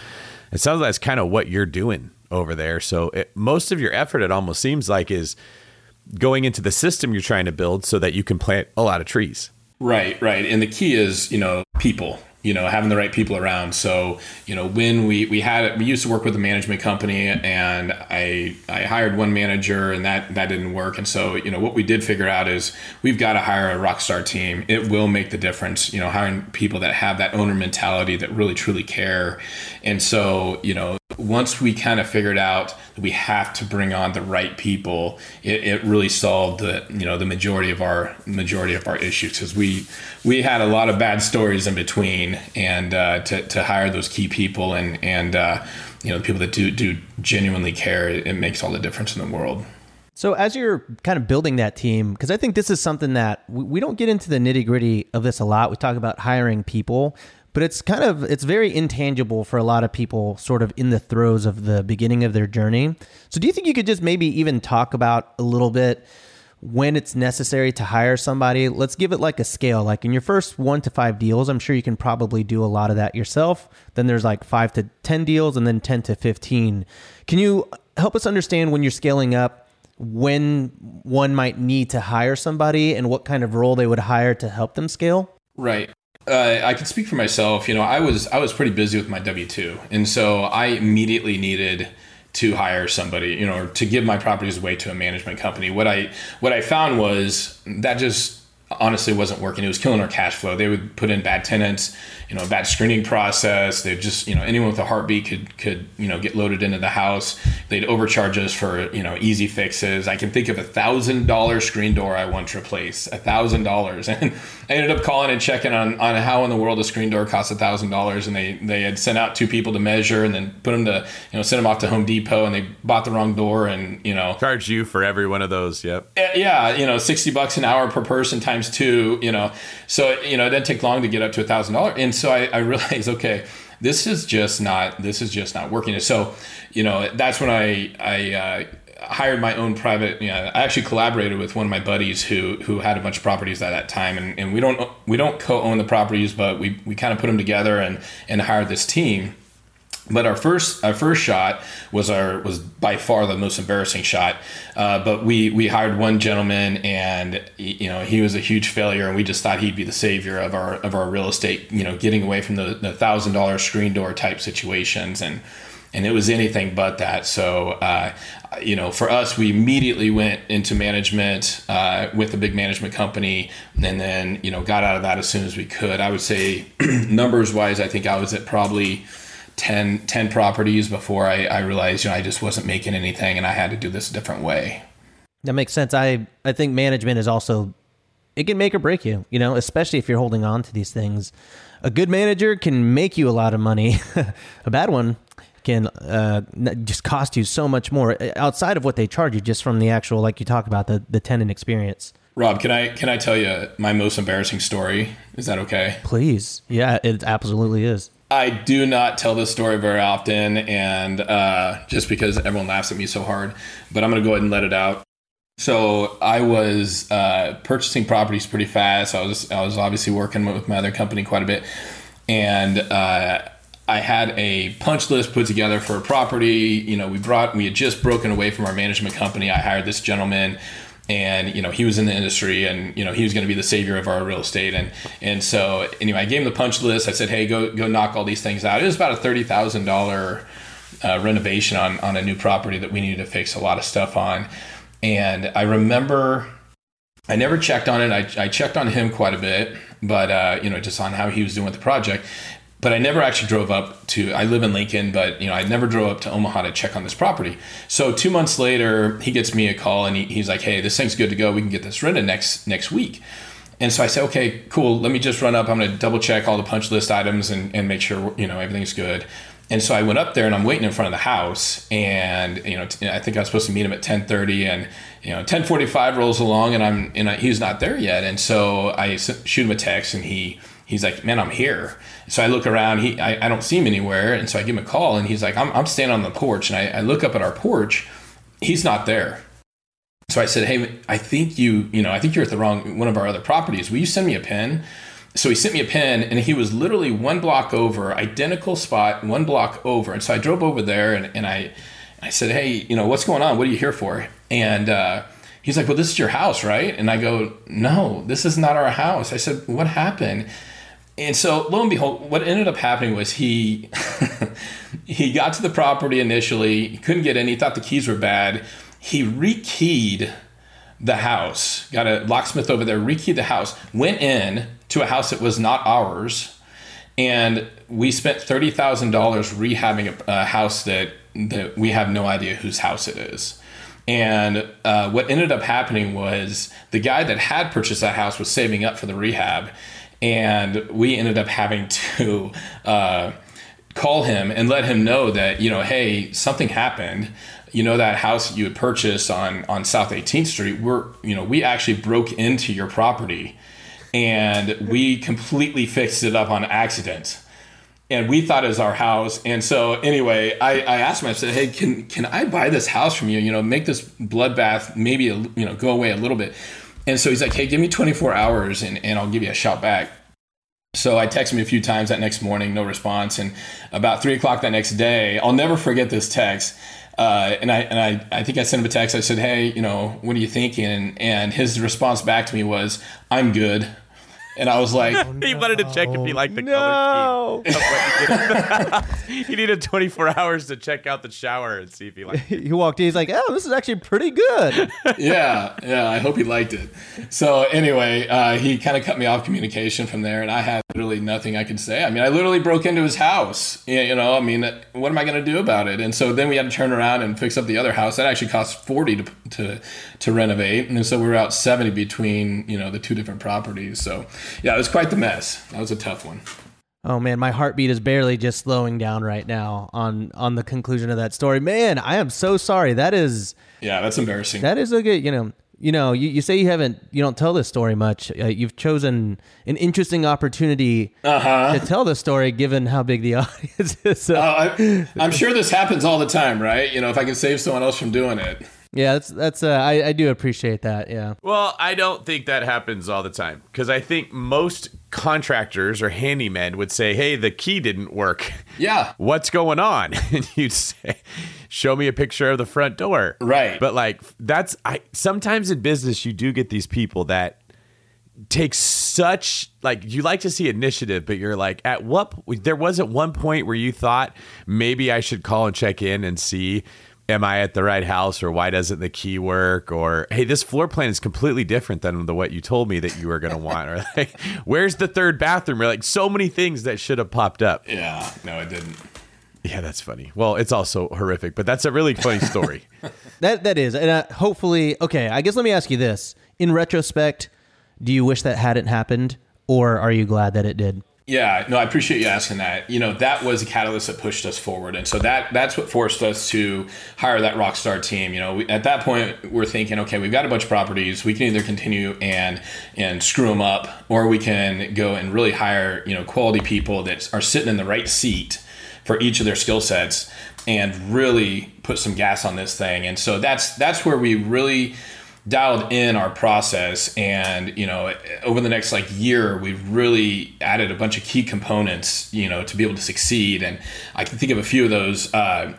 It sounds like that's kind of what you're doing over there. So most of your effort, it almost seems like, is going into the system you're trying to build so that you can plant a lot of trees. Right. And the key is, people, having the right people around. So, when we used to work with a management company, and I hired one manager, and that didn't work. And so, what we did figure out is we've got to hire a rock star team. It will make the difference, hiring people that have that owner mentality, that really truly care. And so, once we kind of figured out that we have to bring on the right people, it really solved the majority of our issues, because we had a lot of bad stories in between, and to hire those key people and people that do genuinely care, it makes all the difference in the world. So as you're kind of building that team, because I think this is something that we don't get into the nitty gritty of this a lot. We talk about hiring people, but it's very intangible for a lot of people sort of in the throes of the beginning of their journey. So do you think you could just maybe even talk about a little bit when it's necessary to hire somebody? Let's give it like a scale. Like in your first 1 to 5 deals, I'm sure you can probably do a lot of that yourself. Then there's like 5 to 10 deals, and then 10 to 15. Can you help us understand when you're scaling up, when one might need to hire somebody and what kind of role they would hire to help them scale? Right. I can speak for myself. I was pretty busy with my W-2. And so I immediately needed to hire somebody, or to give my properties away to a management company. What I found was that just honestly wasn't working. It was killing our cash flow. They would put in bad tenants, a bad screening process. They'd just, anyone with a heartbeat could get loaded into the house. They'd overcharge us for, easy fixes. I can think of $1,000 screen door I once replaced, $1,000. And I ended up calling and checking on how in the world a screen door costs $1,000. And they had sent out 2 people to measure, and then put them to, send them off to Home Depot, and they bought the wrong door, and, charge you for every one of those. Yep. Yeah. $60 an hour per person times 2, so, it didn't take long to get up to $1,000. And so I realized, okay, this is just not working. And so, that's when I hired my own private, I actually collaborated with one of my buddies who had a bunch of properties at that time. And we don't co-own the properties, but we kind of put them together and hired this team. But our first shot was by far the most embarrassing shot. But we hired one gentleman, and he was a huge failure, and we just thought he'd be the savior of our real estate. Getting away from the $1,000 screen door type situations, and it was anything but that. So for us, we immediately went into management with a big management company, and then got out of that as soon as we could. I would say numbers wise, I think I was at probably 10 properties before I realized, I just wasn't making anything, and I had to do this a different way. That makes sense. I think management is also, it can make or break you, especially if you're holding on to these things. A good manager can make you a lot of money. A bad one can just cost you so much more outside of what they charge you, just from the actual, like you talk about, the tenant experience. Rob, can I tell you my most embarrassing story? Is that okay? Please. Yeah, it absolutely is. I do not tell this story very often, and just because everyone laughs at me so hard, but I'm going to go ahead and let it out. So I was purchasing properties pretty fast. I was obviously working with my other company quite a bit, and I had a punch list put together for a property. We had just broken away from our management company. I hired this gentleman, and he was in the industry, and he was going to be the savior of our real estate. And so anyway, I gave him the punch list. I said, hey, go knock all these things out. It was about a $30,000 renovation on a new property that we needed to fix a lot of stuff on. And I remember I never checked on it. I checked on him quite a bit, but just on how he was doing with the project. But I never actually drove up to, I live in Lincoln, but I never drove up to Omaha to check on this property. So 2 months later, he gets me a call, and he's like, hey, this thing's good to go. We can get this rented next week. And so I said, okay, cool. Let me just run up. I'm going to double check all the punch list items and make sure, everything's good. And so I went up there, and I'm waiting in front of the house, and, I think I was supposed to meet him at 10:30, and, 10:45 rolls along, and he's not there yet. And so I shoot him a text, and he's like, man, I'm here. So I look around, I don't see him anywhere. And so I give him a call, and he's like, I'm standing on the porch. And I look up at our porch, he's not there. So I said, hey, I think you're at the wrong, one of our other properties. Will you send me a pin? So he sent me a pin, and he was literally one block over, identical spot, one block over. And so I drove over there, and I said, hey, what's going on? What are you here for? And he's like, well, this is your house, right? And I go, no, this is not our house. I said, what happened? And so lo and behold, what ended up happening was he got to the property initially. He couldn't get in. He thought the keys were bad. He rekeyed the house, got a locksmith over there, rekeyed the house, went in to a house that was not ours. And we spent $30,000 rehabbing a house that we have no idea whose house it is. And what ended up happening was the guy that had purchased that house was saving up for the rehab. And we ended up having to call him and let him know that, hey, something happened. That house you had purchased on South 18th Street, we actually broke into your property and we completely fixed it up on accident. And we thought it was our house. And so anyway, I asked him, I said, hey, can I buy this house from you? Make this bloodbath, maybe, go away a little bit. And so he's like, hey, give me 24 hours and I'll give you a shout back. So I texted him a few times that next morning, no response. And about 3:00 that next day, I'll never forget this text. And I think I sent him a text. I said, hey, what are you thinking? And his response back to me was, I'm good. And I was like, he wanted to check if he liked the color scheme. He needed 24 hours to check out the shower and see if he liked it. He walked in, he's like, oh, this is actually pretty good. Yeah, I hope he liked it. So anyway, he kind of cut me off communication from there, and I had literally nothing I could say. I mean, I literally broke into his house. What am I going to do about it? And so then we had to turn around and fix up the other house. That actually cost $40 to renovate. And so we were out $70 between, the two different properties. So yeah, it was quite the mess. That was a tough one. Oh man, my heartbeat is barely just slowing down right now on the conclusion of that story. Man, I am so sorry. That's embarrassing. That is a good, you say you don't tell this story much. You've chosen an interesting opportunity to tell the story given how big the audience is. I'm sure this happens all the time, right? If I can save someone else from doing it. Yeah, I do appreciate that. Yeah. Well, I don't think that happens all the time because I think most contractors or handymen would say, hey, the key didn't work. Yeah. What's going on? And you'd say, show me a picture of the front door. Right. But sometimes in business, you do get these people that take such, you like to see initiative, but you're like, there wasn't one point where you thought maybe I should call and check in and see, am I at the right house, or why doesn't the key work, or hey, this floor plan is completely different than what you told me that you were going to want, or like, where's the third bathroom, or like so many things that should have popped up. Yeah, no, it didn't. Yeah, that's funny. Well, it's also horrific, but that's a really funny story. That is, and hopefully, okay, I guess let me ask you this. In retrospect, do you wish that hadn't happened, or are you glad that it did? Yeah, no, I appreciate you asking that. That was a catalyst that pushed us forward. And so that's what forced us to hire that Rockstar team. At that point, we're thinking, okay, we've got a bunch of properties. We can either continue and screw them up, or we can go and really hire, quality people that are sitting in the right seat for each of their skill sets and really put some gas on this thing. And so that's where we really dialed in our process, and over the next year we've really added a bunch of key components to be able to succeed. And I can think of a few of those.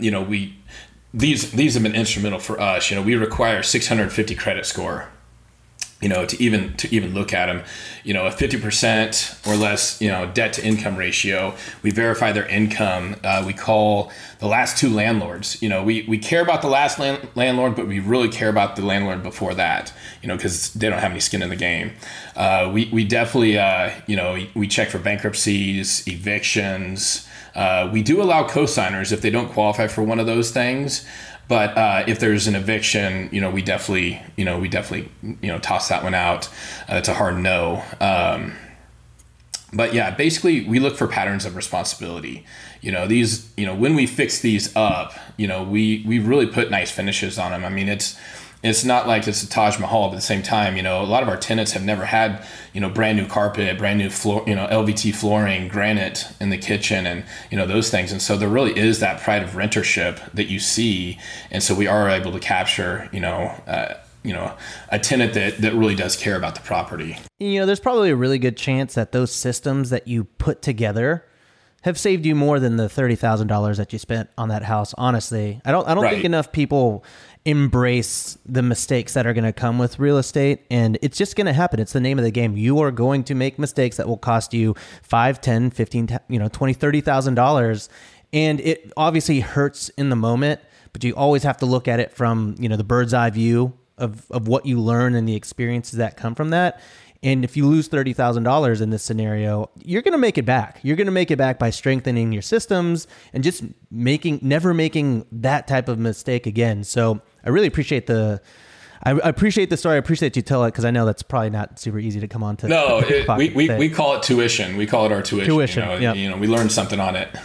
These have been instrumental for us. We require 650 credit score to even look at them. A 50% or less debt to income ratio. We verify their income. We call the last two landlords. We care about the last landlord, but we really care about the landlord before that, because they don't have any skin in the game. We definitely we check for bankruptcies, evictions. We do allow co-signers if they don't qualify for one of those things. But if there's an eviction, we definitely toss that one out. It's a hard no. But yeah, basically we look for patterns of responsibility. These, when we fix these up, we really put nice finishes on them. I mean, it's not like it's a Taj Mahal, but at the same time, a lot of our tenants have never had, brand new carpet, brand new floor, LVT flooring, granite in the kitchen, and, those things. And so there really is that pride of rentership that you see. And so we are able to capture, a tenant that really does care about the property. There's probably a really good chance that those systems that you put together have saved you more than the $30,000 that you spent on that house. Honestly, I don't think enough people embrace the mistakes that are going to come with real estate, and it's just going to happen. It's the name of the game. You are going to make mistakes that will cost you $5, $10, $15, $20, $30,000. And it obviously hurts in the moment, but you always have to look at it from, the bird's eye view of what you learn and the experiences that come from that. And if you lose $30,000 in this scenario, you're going to make it back. You're going to make it back by strengthening your systems and just never making that type of mistake again. So I really appreciate I appreciate the story. I appreciate you tell it, because I know that's probably not super easy to come on to. No, we call it tuition. We call it our tuition. Yep. We learned something on it.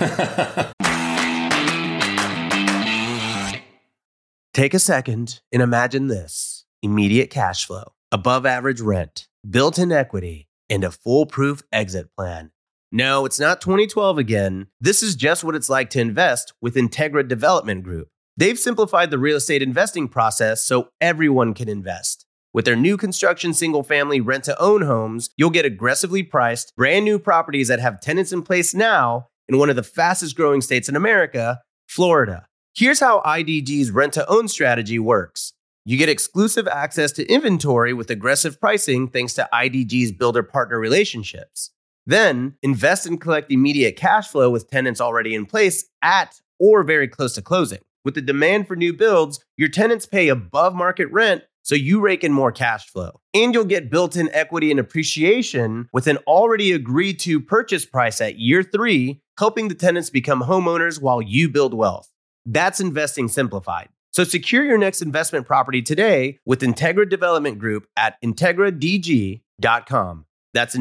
Take a second and imagine this: immediate cash flow, above average rent, built-in equity, and a foolproof exit plan. No, it's not 2012 again. This is just what it's like to invest with Integra Development Group. They've simplified the real estate investing process so everyone can invest. With their new construction single-family rent-to-own homes, you'll get aggressively priced, brand new properties that have tenants in place now in one of the fastest-growing states in America, Florida. Here's how IDG's rent-to-own strategy works. You get exclusive access to inventory with aggressive pricing thanks to IDG's builder-partner relationships. Then, invest and collect immediate cash flow with tenants already in place at or very close to closing. With the demand for new builds, your tenants pay above market rent, so you rake in more cash flow. And you'll get built-in equity and appreciation with an already agreed to purchase price at year 3, helping the tenants become homeowners while you build wealth. That's investing simplified. So secure your next investment property today with Integra Development Group at IntegraDG.com. That's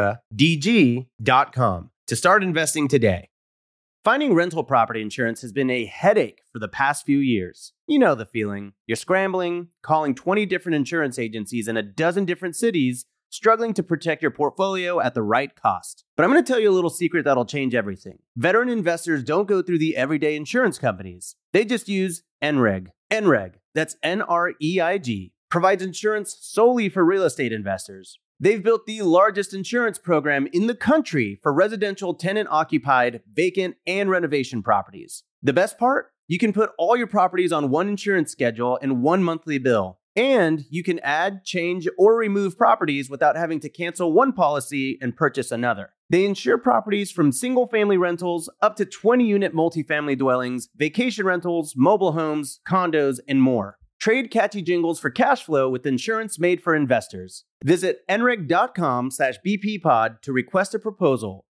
IntegraDG.com to start investing today. Finding rental property insurance has been a headache for the past few years. You know the feeling. You're scrambling, calling 20 different insurance agencies in a dozen different cities, struggling to protect your portfolio at the right cost. But I'm going to tell you a little secret that'll change everything. Veteran investors don't go through the everyday insurance companies. They just use NREG. NREG, that's NREIG, provides insurance solely for real estate investors. They've built the largest insurance program in the country for residential tenant-occupied, vacant, and renovation properties. The best part? You can put all your properties on one insurance schedule and one monthly bill. And you can add, change, or remove properties without having to cancel one policy and purchase another. They insure properties from single-family rentals up to 20-unit multifamily dwellings, vacation rentals, mobile homes, condos, and more. Trade catchy jingles for cash flow with insurance made for investors. Visit nreg.com/bppod to request a proposal.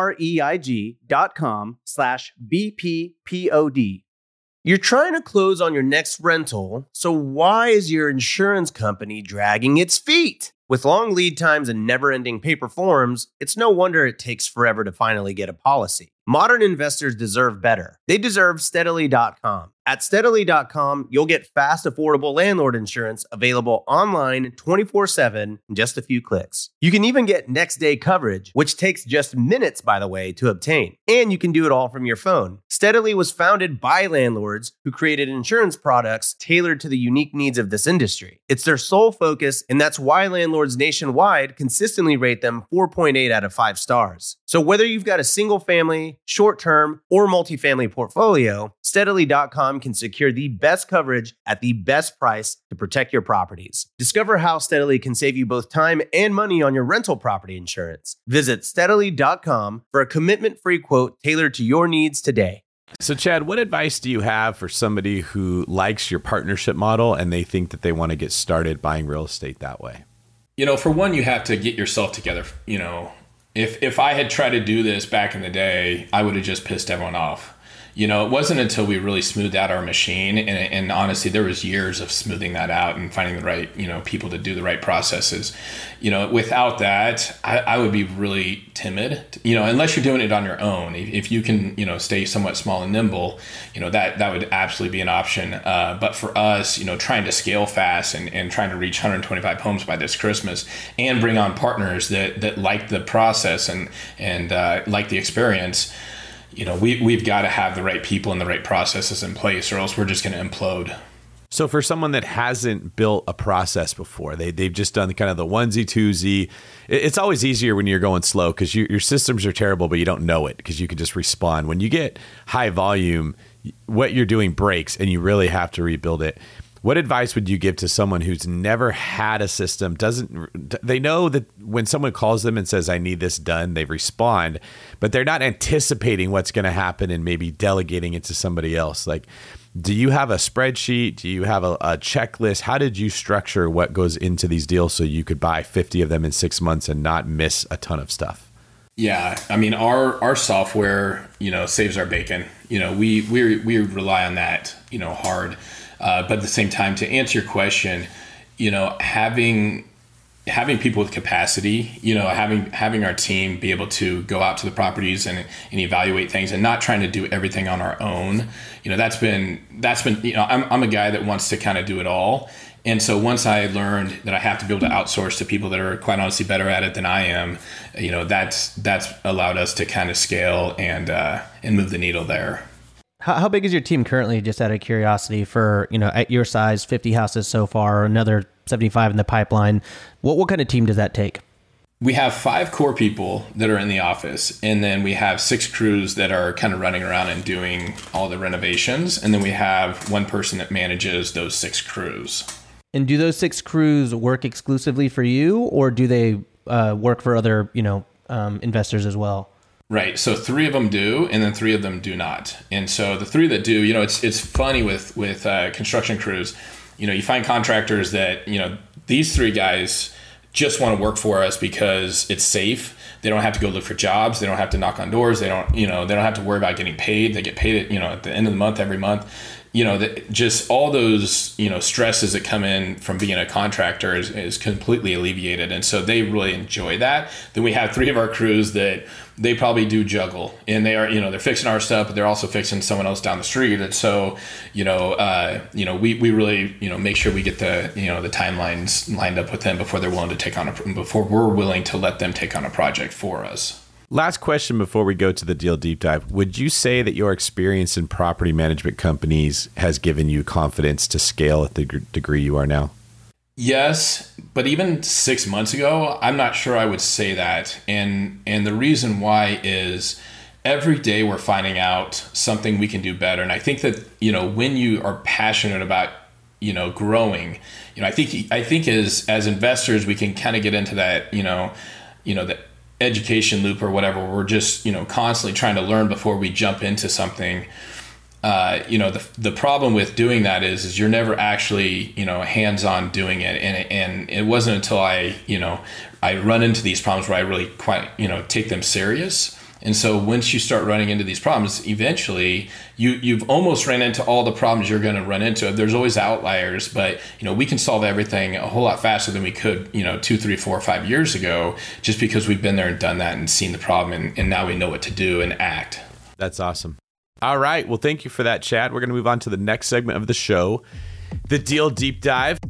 nreg.com/bppod. You're trying to close on your next rental, so why is your insurance company dragging its feet? With long lead times and never-ending paper forms, it's no wonder it takes forever to finally get a policy. Modern investors deserve better. They deserve Steadily.com. At Steadily.com, you'll get fast, affordable landlord insurance available online 24/7 in just a few clicks. You can even get next-day coverage, which takes just minutes, by the way, to obtain. And you can do it all from your phone. Steadily was founded by landlords who created insurance products tailored to the unique needs of this industry. It's their sole focus, and that's why landlords nationwide consistently rate them 4.8 out of 5 stars. So whether you've got a single-family, short-term, or multifamily portfolio, Steadily.com can secure the best coverage at the best price to protect your properties. Discover how Steadily can save you both time and money on your rental property insurance. Visit Steadily.com for a commitment-free quote tailored to your needs today. So, Chad, what advice do you have for somebody who likes your partnership model and they think that they want to get started buying real estate that way? For one, you have to get yourself together. If I had tried to do this back in the day, I would have just pissed everyone off. It wasn't until we really smoothed out our machine, and honestly, there was years of smoothing that out and finding the right, people to do the right processes. Without that, I would be really timid, unless you're doing it on your own. If you can, stay somewhat small and nimble, that would absolutely be an option. But for us, trying to scale fast and trying to reach 125 homes by this Christmas and bring on partners that like the process and like the experience, we've got to have the right people and the right processes in place, or else we're just going to implode. So for someone that hasn't built a process before, they've just done kind of the onesie, twosie. It's always easier when you're going slow because your systems are terrible, but you don't know it because you can just respond. When you get high volume, what you're doing breaks and you really have to rebuild it. What advice would you give to someone who's never had a system, they know that when someone calls them and says, I need this done, they respond, but they're not anticipating what's going to happen and maybe delegating it to somebody else. Like, do you have a spreadsheet? Do you have a checklist? How did you structure what goes into these deals so you could buy 50 of them in 6 months and not miss a ton of stuff? Yeah, I mean, our software, saves our bacon. We rely on that, hard. But at the same time, to answer your question, having people with capacity, having our team be able to go out to the properties and evaluate things and not trying to do everything on our own. That's been, I'm a guy that wants to kind of do it all. And so once I learned that I have to be able to outsource to people that are quite honestly better at it than I am, that's allowed us to kind of scale and move the needle there. How big is your team currently, just out of curiosity, for, at your size, 50 houses so far, another 75 in the pipeline? What kind of team does that take? We have 5 core people that are in the office, and then we have 6 crews that are kind of running around and doing all the renovations. And then we have 1 person that manages those 6 crews. And do those 6 crews work exclusively for you, or do they work for other, investors as well? Right. So 3 of them do, and then 3 of them do not. And so the 3 that do, it's funny with construction crews. You find contractors that, these 3 guys just want to work for us because it's safe. They don't have to go look for jobs. They don't have to knock on doors. They don't have to worry about getting paid. They get paid at the end of the month, every month. Just all those, stresses that come in from being a contractor is completely alleviated. And so they really enjoy that. Then we have 3 of our crews that they probably do juggle, and they are, they're fixing our stuff, but they're also fixing someone else down the street. And so, we really, make sure we get the timelines lined up with them before they're willing to before we're willing to let them take on a project for us. Last question before we go to the deal deep dive. Would you say that your experience in property management companies has given you confidence to scale at the degree you are now? Yes, but even 6 months ago, I'm not sure I would say that. And the reason why is every day we're finding out something we can do better. And I think that, when you are passionate about, growing, I think as investors, we can kind of get into that, the education loop or whatever. We're just, constantly trying to learn before we jump into something. The problem with doing that is you're never actually, hands-on doing it. And it wasn't until I run into these problems where I really quite, take them serious. And so once you start running into these problems, eventually you've almost ran into all the problems you're going to run into. There's always outliers, but, we can solve everything a whole lot faster than we could, 2, 3, 4, 5 years ago, just because we've been there and done that and seen the problem. And now we know what to do and act. That's awesome. All right. Well, thank you for that, Chad. We're going to move on to the next segment of the show, the Deal Deep Dive.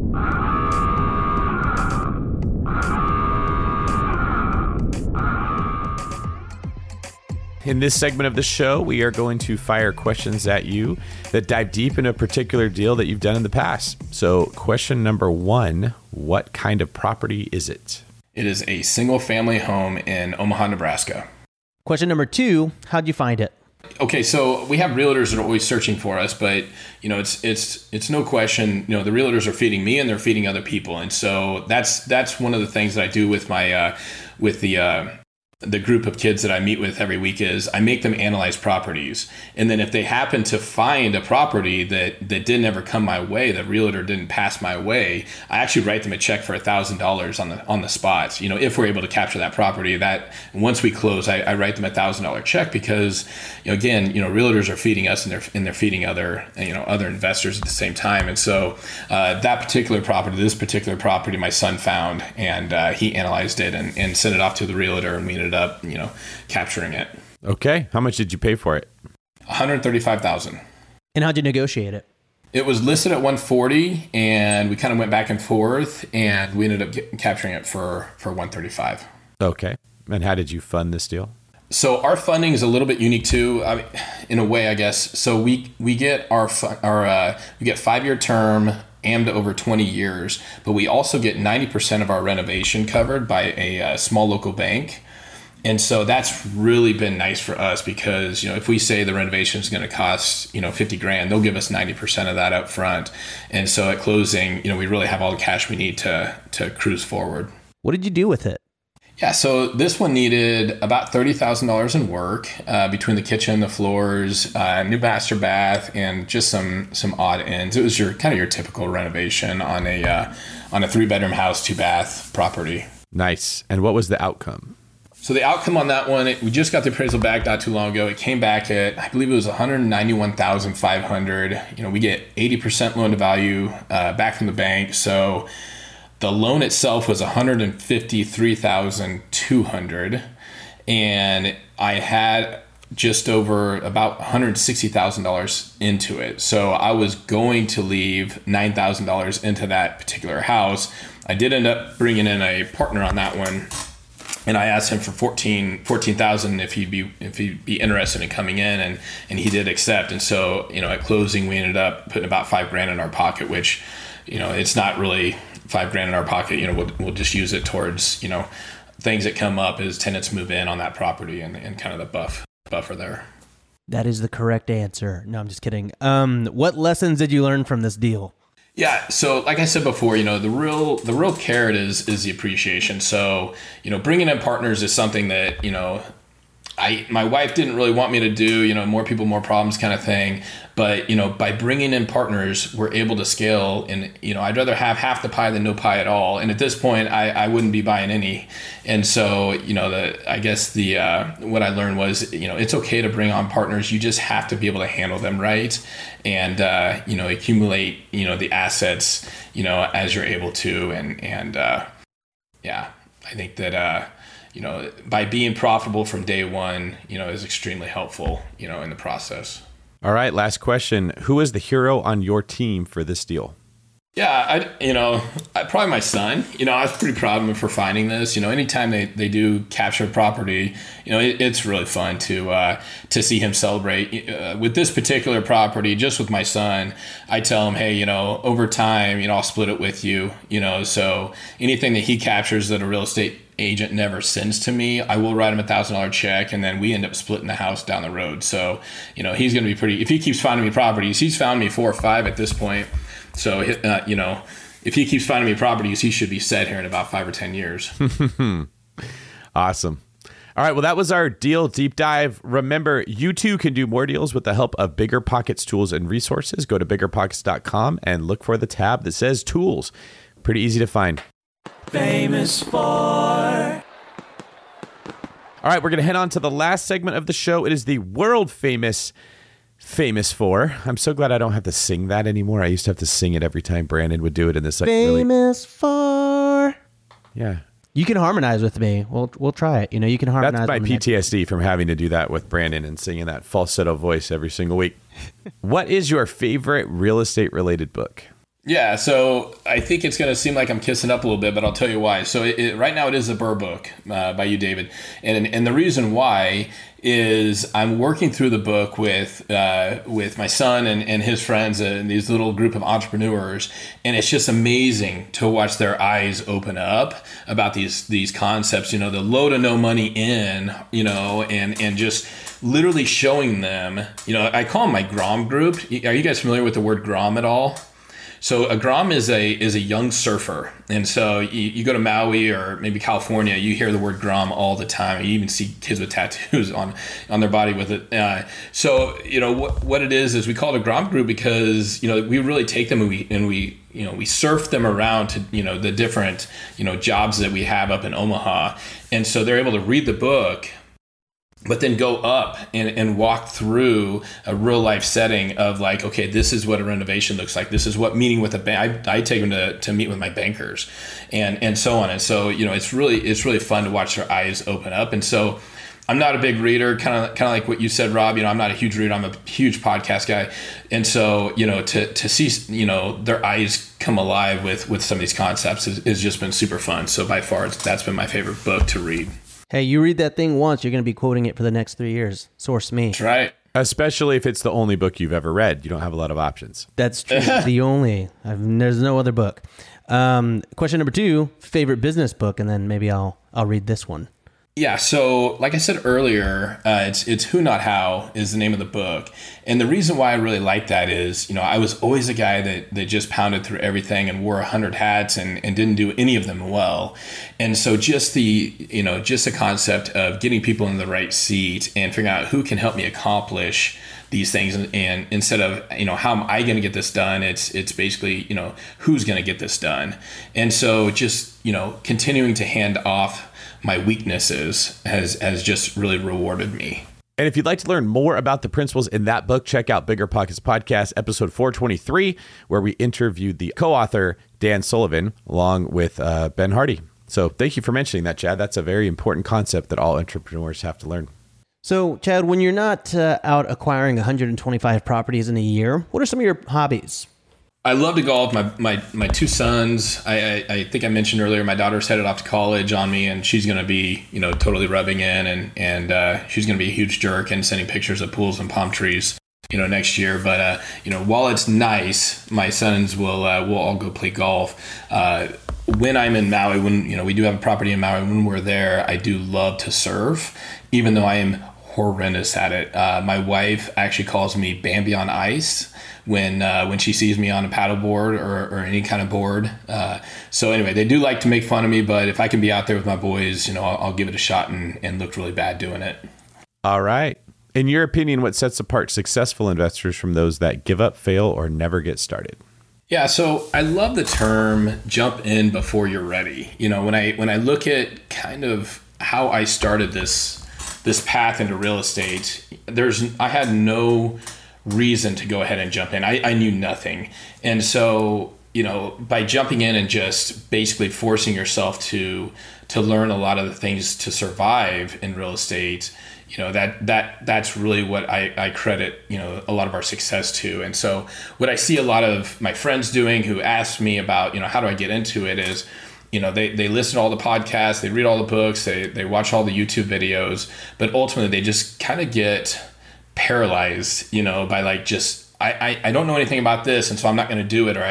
In this segment of the show, we are going to fire questions at you that dive deep into a particular deal that you've done in the past. So question number 1, what kind of property is it? It is a single family home in Omaha, Nebraska. Question number 2, how'd you find it? Okay, so we have realtors that are always searching for us, but it's no question, the realtors are feeding me and they're feeding other people. And so that's one of the things that I do with my the group of kids that I meet with every week is I make them analyze properties. And then if they happen to find a property that didn't ever come my way, the realtor didn't pass my way, I actually write them a check for $1,000 on the spot. If we're able to capture that property, that once we close, I write them $1,000 check because, again, realtors are feeding us and they're feeding other investors at the same time. And so this particular property, my son found, and he analyzed it and sent it off to the realtor, and we ended up, capturing it. Okay. How much did you pay for it? $135,000. And how'd you negotiate it? It was listed at $140, and we kind of went back and forth, and we ended up capturing it for $135. Okay. And how did you fund this deal? So our funding is a little bit unique too, in a way, I guess. So we get we get 5-year term, AMD over 20 years, but we also get 90% of our renovation covered by a small local bank. And so that's really been nice for us because, if we say the renovation is going to cost, $50,000, they'll give us 90% of that up front. And so at closing, we really have all the cash we need to cruise forward. What did you do with it? Yeah, so this one needed about $30,000 in work between the kitchen, the floors, new master bath, and just some odd ends. It was your typical renovation on a 3-bedroom house, 2-bath property. Nice. And what was the outcome? So the outcome on that one, we just got the appraisal back not too long ago. It came back at, I believe it was $191,500. We get 80% loan to value back from the bank. So the loan itself was $153,200, and I had just over about $160,000 into it. So I was going to leave $9,000 into that particular house. I did end up bringing in a partner on that one, and I asked him for $14,000 if he'd be interested in coming in, and he did accept. And so at closing we ended up putting about $5,000 in our pocket, which it's not really $5,000 in our pocket. We'll just use it towards things that come up as tenants move in on that property and kind of the buffer there. That is the correct answer. No, I'm just kidding. What lessons did you learn from this deal? Yeah, so like I said before, the real carrot is the appreciation. So bringing in partners is something that my wife didn't really want me to do, more people, more problems kind of thing. But, by bringing in partners, we're able to scale. And, I'd rather have half the pie than no pie at all. And at this point, I wouldn't be buying any. And so, what I learned was, it's okay to bring on partners. You just have to be able to handle them right and, accumulate, the assets, as you're able to. And I think that, by being profitable from day one, is extremely helpful, in the process. All right, last question. Who is the hero on your team for this deal? Yeah, probably my son. I was pretty proud of him for finding this. Anytime they do capture property, it's really fun to see him celebrate. With this particular property, just with my son, I tell him, hey, over time, I'll split it with you. So anything that he captures that a real estate agent never sends to me, I will write him $1,000 check, and then we end up splitting the house down the road. So, he's going to be pretty, if he keeps finding me properties, he's found me 4 or 5 at this point. So, if he keeps finding me properties, he should be set here in about 5 or 10 years. Awesome. All right. Well, that was our deal deep dive. Remember, you too can do more deals with the help of Bigger Pockets tools and resources. Go to biggerpockets.com and look for the tab that says tools. Pretty easy to find. Famous for. All right, we're going to head on to the last segment of the show. It is the world famous for. I'm so glad I don't have to sing that anymore. I used to have to sing it every time Brandon would do it in this famous for. Yeah. You can harmonize with me. We'll try it. You can harmonize. That's my PTSD from having to do that with Brandon and singing that falsetto voice every single week. What is your favorite real estate related book? Yeah, so I think it's going to seem like I'm kissing up a little bit, but I'll tell you why. So right now it is a Burr book by you, David. And the reason why is I'm working through the book with my son and his friends and these little group of entrepreneurs. And it's just amazing to watch their eyes open up about these concepts, the low to no money in, and just literally showing them, I call them my Grom group. Are you guys familiar with the word Grom at all? So a Grom is a young surfer. And so you go to Maui or maybe California, you hear the word Grom all the time. You even see kids with tattoos on their body with it. So what it is we call it a Grom group because, we really take them and we surf them around to, the different, jobs that we have up in Omaha. And so they're able to read the book, but then go up and walk through a real life setting of like, okay, this is what a renovation looks like. This is what meeting with a bank. I take them to meet with my bankers and so on. And so, it's really fun to watch their eyes open up. And so I'm not a big reader, kind of like what you said, Rob. I'm not a huge reader. I'm a huge podcast guy. And so, to see, their eyes come alive with some of these concepts has just been super fun. So by far, that's been my favorite book to read. Hey, you read that thing once, you're going to be quoting it for the next 3 years. Source me. That's right. Especially if it's the only book you've ever read. You don't have a lot of options. That's true. The only. There's no other book. Question number 2, favorite business book, and then maybe I'll read this one. Yeah, so like I said earlier, it's Who Not How is the name of the book. And the reason why I really like that is, I was always a guy that just pounded through everything and wore 100 hats and didn't do any of them well. And so just the concept of getting people in the right seat and figuring out who can help me accomplish these things, and instead of how am I going to get this done, it's basically who's going to get this done. And so just continuing to hand off my weaknesses has just really rewarded me. And if you'd like to learn more about the principles in that book, check out Bigger Pockets Podcast, episode 423, where we interviewed the co-author, Dan Sullivan, along with Ben Hardy. So thank you for mentioning that, Chad. That's a very important concept that all entrepreneurs have to learn. So, Chad, when you're not out acquiring 125 properties in a year, what are some of your hobbies? I love to golf. My 2 sons, I think I mentioned earlier, my daughter's headed off to college on me, and she's going to be, totally rubbing in, and she's going to be a huge jerk and sending pictures of pools and palm trees, next year. But, while it's nice, my sons will all go play golf. When I'm in Maui, when, we do have a property in Maui, when we're there, I do love to surf, even though I am horrendous at it. My wife actually calls me Bambi on ice when she sees me on a paddleboard or any kind of board. So anyway, they do like to make fun of me, but if I can be out there with my boys, I'll give it a shot and look really bad doing it. All right. In your opinion, what sets apart successful investors from those that give up, fail, or never get started? Yeah, so I love the term jump in before you're ready. When I look at kind of how I started this path into real estate, I had no reason to go ahead and jump in. I knew nothing. And so, by jumping in and just basically forcing yourself to learn a lot of the things to survive in real estate, that's really what I credit, a lot of our success to. And so what I see a lot of my friends doing who ask me about, how do I get into it is, they listen to all the podcasts, they read all the books, they watch all the YouTube videos, but ultimately they just kind of get paralyzed, by like, just, I don't know anything about this, and so I'm not going to do it, or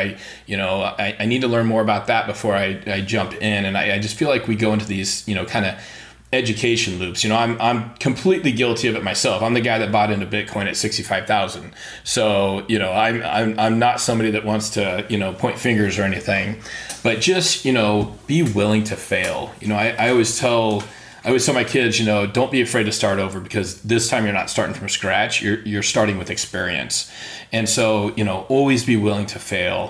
I need to learn more about that before I jump in. And I just feel like we go into these, kind of education loops. I'm completely guilty of it myself. I'm the guy that bought into Bitcoin at 65,000. So, I'm not somebody that wants to, point fingers or anything, but just, be willing to fail. I always tell my kids, don't be afraid to start over, because this time you're not starting from scratch. You're starting with experience. And so, always be willing to fail.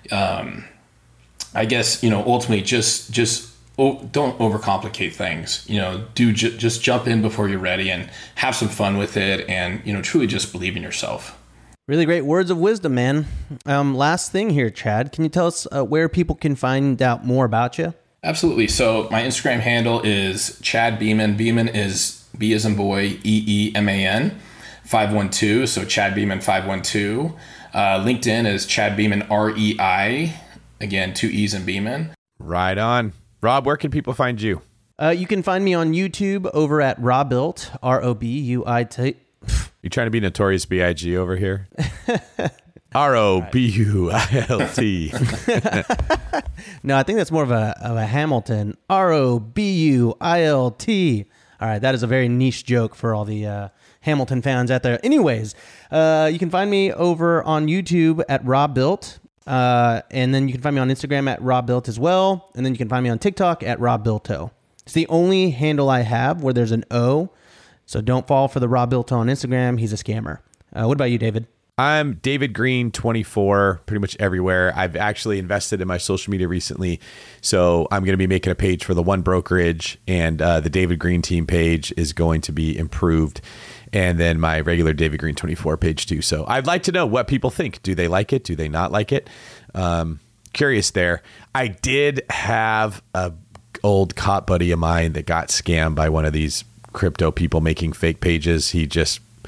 I guess, ultimately just don't overcomplicate things. Just jump in before you're ready and have some fun with it, and truly just believe in yourself. Really great words of wisdom, man. Last thing here, Chad, can you tell us where people can find out more about you? Absolutely. So my Instagram handle is Chad Beeman. Beeman is B as in boy, EEMAN 512. So Chad Beeman 512. LinkedIn is Chad Beeman REI. Again, 2 E's in Beeman. Right on. Rob, where can people find you? You can find me on YouTube over at Robuilt, ROBUIT. You trying to be Notorious B.I.G. over here? ROBUILT. No, I think that's more of a Hamilton. ROBUILT. All right, that is a very niche joke for all the Hamilton fans out there. Anyways, you can find me over on YouTube at Robuilt. And then you can find me on Instagram at Robuilt as well. And then you can find me on TikTok at Robuilto. It's the only handle I have where there's an O. So don't fall for the Robuilto on Instagram. He's a scammer. What about you, David? I'm David Green 24, pretty much everywhere. I've actually invested in my social media recently. So I'm going to be making a page for the One Brokerage, and the David Green team page is going to be improved. And then my regular David Green 24 page too. So I'd like to know what people think. Do they like it? Do they not like it? Curious there. I did have a old cop buddy of mine that got scammed by one of these crypto people making fake pages. He just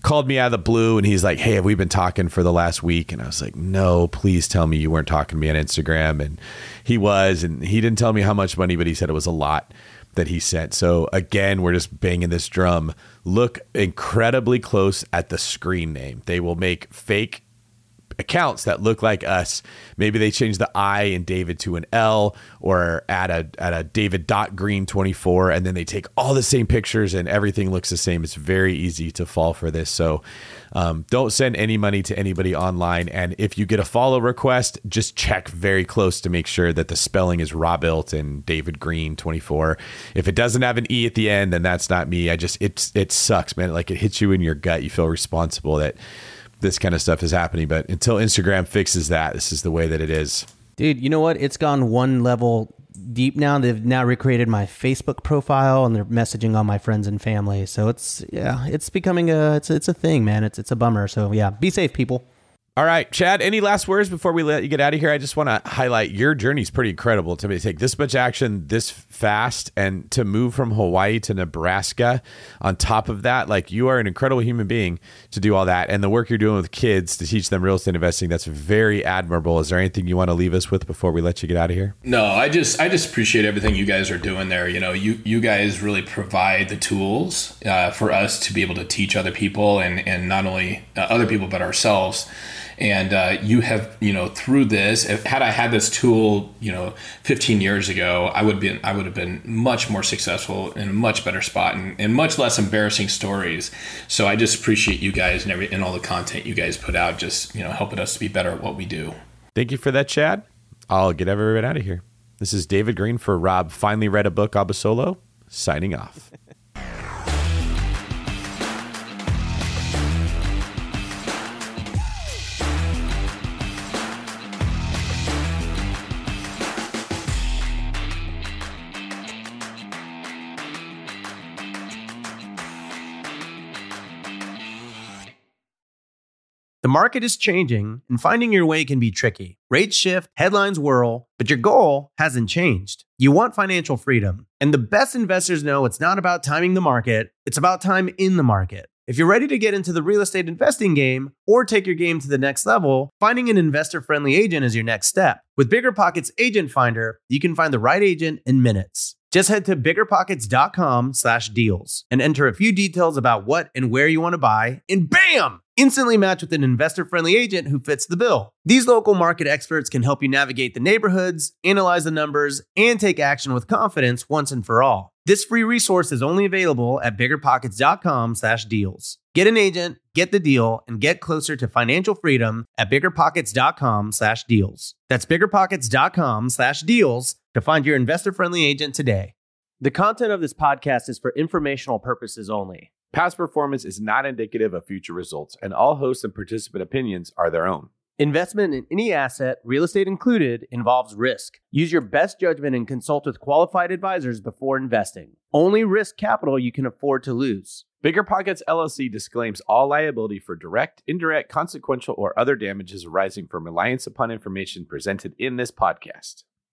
called me out of the blue and he's like, hey, have we been talking for the last week? And I was like, no, please tell me you weren't talking to me on Instagram. And he was, and he didn't tell me how much money, but he said it was a lot that he sent. So again, we're just banging this drum. Look incredibly close at the screen name. They will make fake accounts that look like us. Maybe they change the I in David to an L, or add a David.Green24, and then they take all the same pictures and everything looks the same. It's very easy to fall for this. So don't send any money to anybody online. And if you get a follow request, just check very close to make sure that the spelling is Robuilt and David Green 24. If it doesn't have an E at the end, then that's not me. It sucks, man. Like, it hits you in your gut. You feel responsible that this kind of stuff is happening. But until Instagram fixes that, this is the way that it is. Dude, you know what? It's gone one level deep now. They've now recreated my Facebook profile and they're messaging all my friends and family. So it's becoming it's a thing, man. It's a bummer. So yeah, be safe, people. All right, Chad, any last words before we let you get out of here? I just want to highlight your journey is pretty incredible to me, to take this much action this fast and to move from Hawaii to Nebraska. On top of that, like, you are an incredible human being to do all that. And the work you're doing with kids to teach them real estate investing, that's very admirable. Is there anything you want to leave us with before we let you get out of here? No, I just appreciate everything you guys are doing there. You know, you guys really provide the tools for us to be able to teach other people, and not only other people, but ourselves. And you have, through this, had I had this tool, 15 years ago, I would have been much more successful, in a much better spot, and much less embarrassing stories. So I just appreciate you guys and all the content you guys put out, just, helping us to be better at what we do. Thank you for that, Chad. I'll get everyone out of here. This is David Green for Rob Finally Read a Book Abasolo, signing off. The market is changing, and finding your way can be tricky. Rates shift, headlines whirl, but your goal hasn't changed. You want financial freedom, and the best investors know it's not about timing the market, it's about time in the market. If you're ready to get into the real estate investing game or take your game to the next level, finding an investor-friendly agent is your next step. With BiggerPockets Agent Finder, you can find the right agent in minutes. Just head to biggerpockets.com/deals and enter a few details about what and where you want to buy, and bam! Instantly match with an investor-friendly agent who fits the bill. These local market experts can help you navigate the neighborhoods, analyze the numbers, and take action with confidence once and for all. This free resource is only available at biggerpockets.com/deals. Get an agent, get the deal, and get closer to financial freedom at biggerpockets.com/deals. That's biggerpockets.com/deals to find your investor-friendly agent today. The content of this podcast is for informational purposes only. Past performance is not indicative of future results, and all hosts and participant opinions are their own. Investment in any asset, real estate included, involves risk. Use your best judgment and consult with qualified advisors before investing. Only risk capital you can afford to lose. BiggerPockets LLC disclaims all liability for direct, indirect, consequential, or other damages arising from reliance upon information presented in this podcast.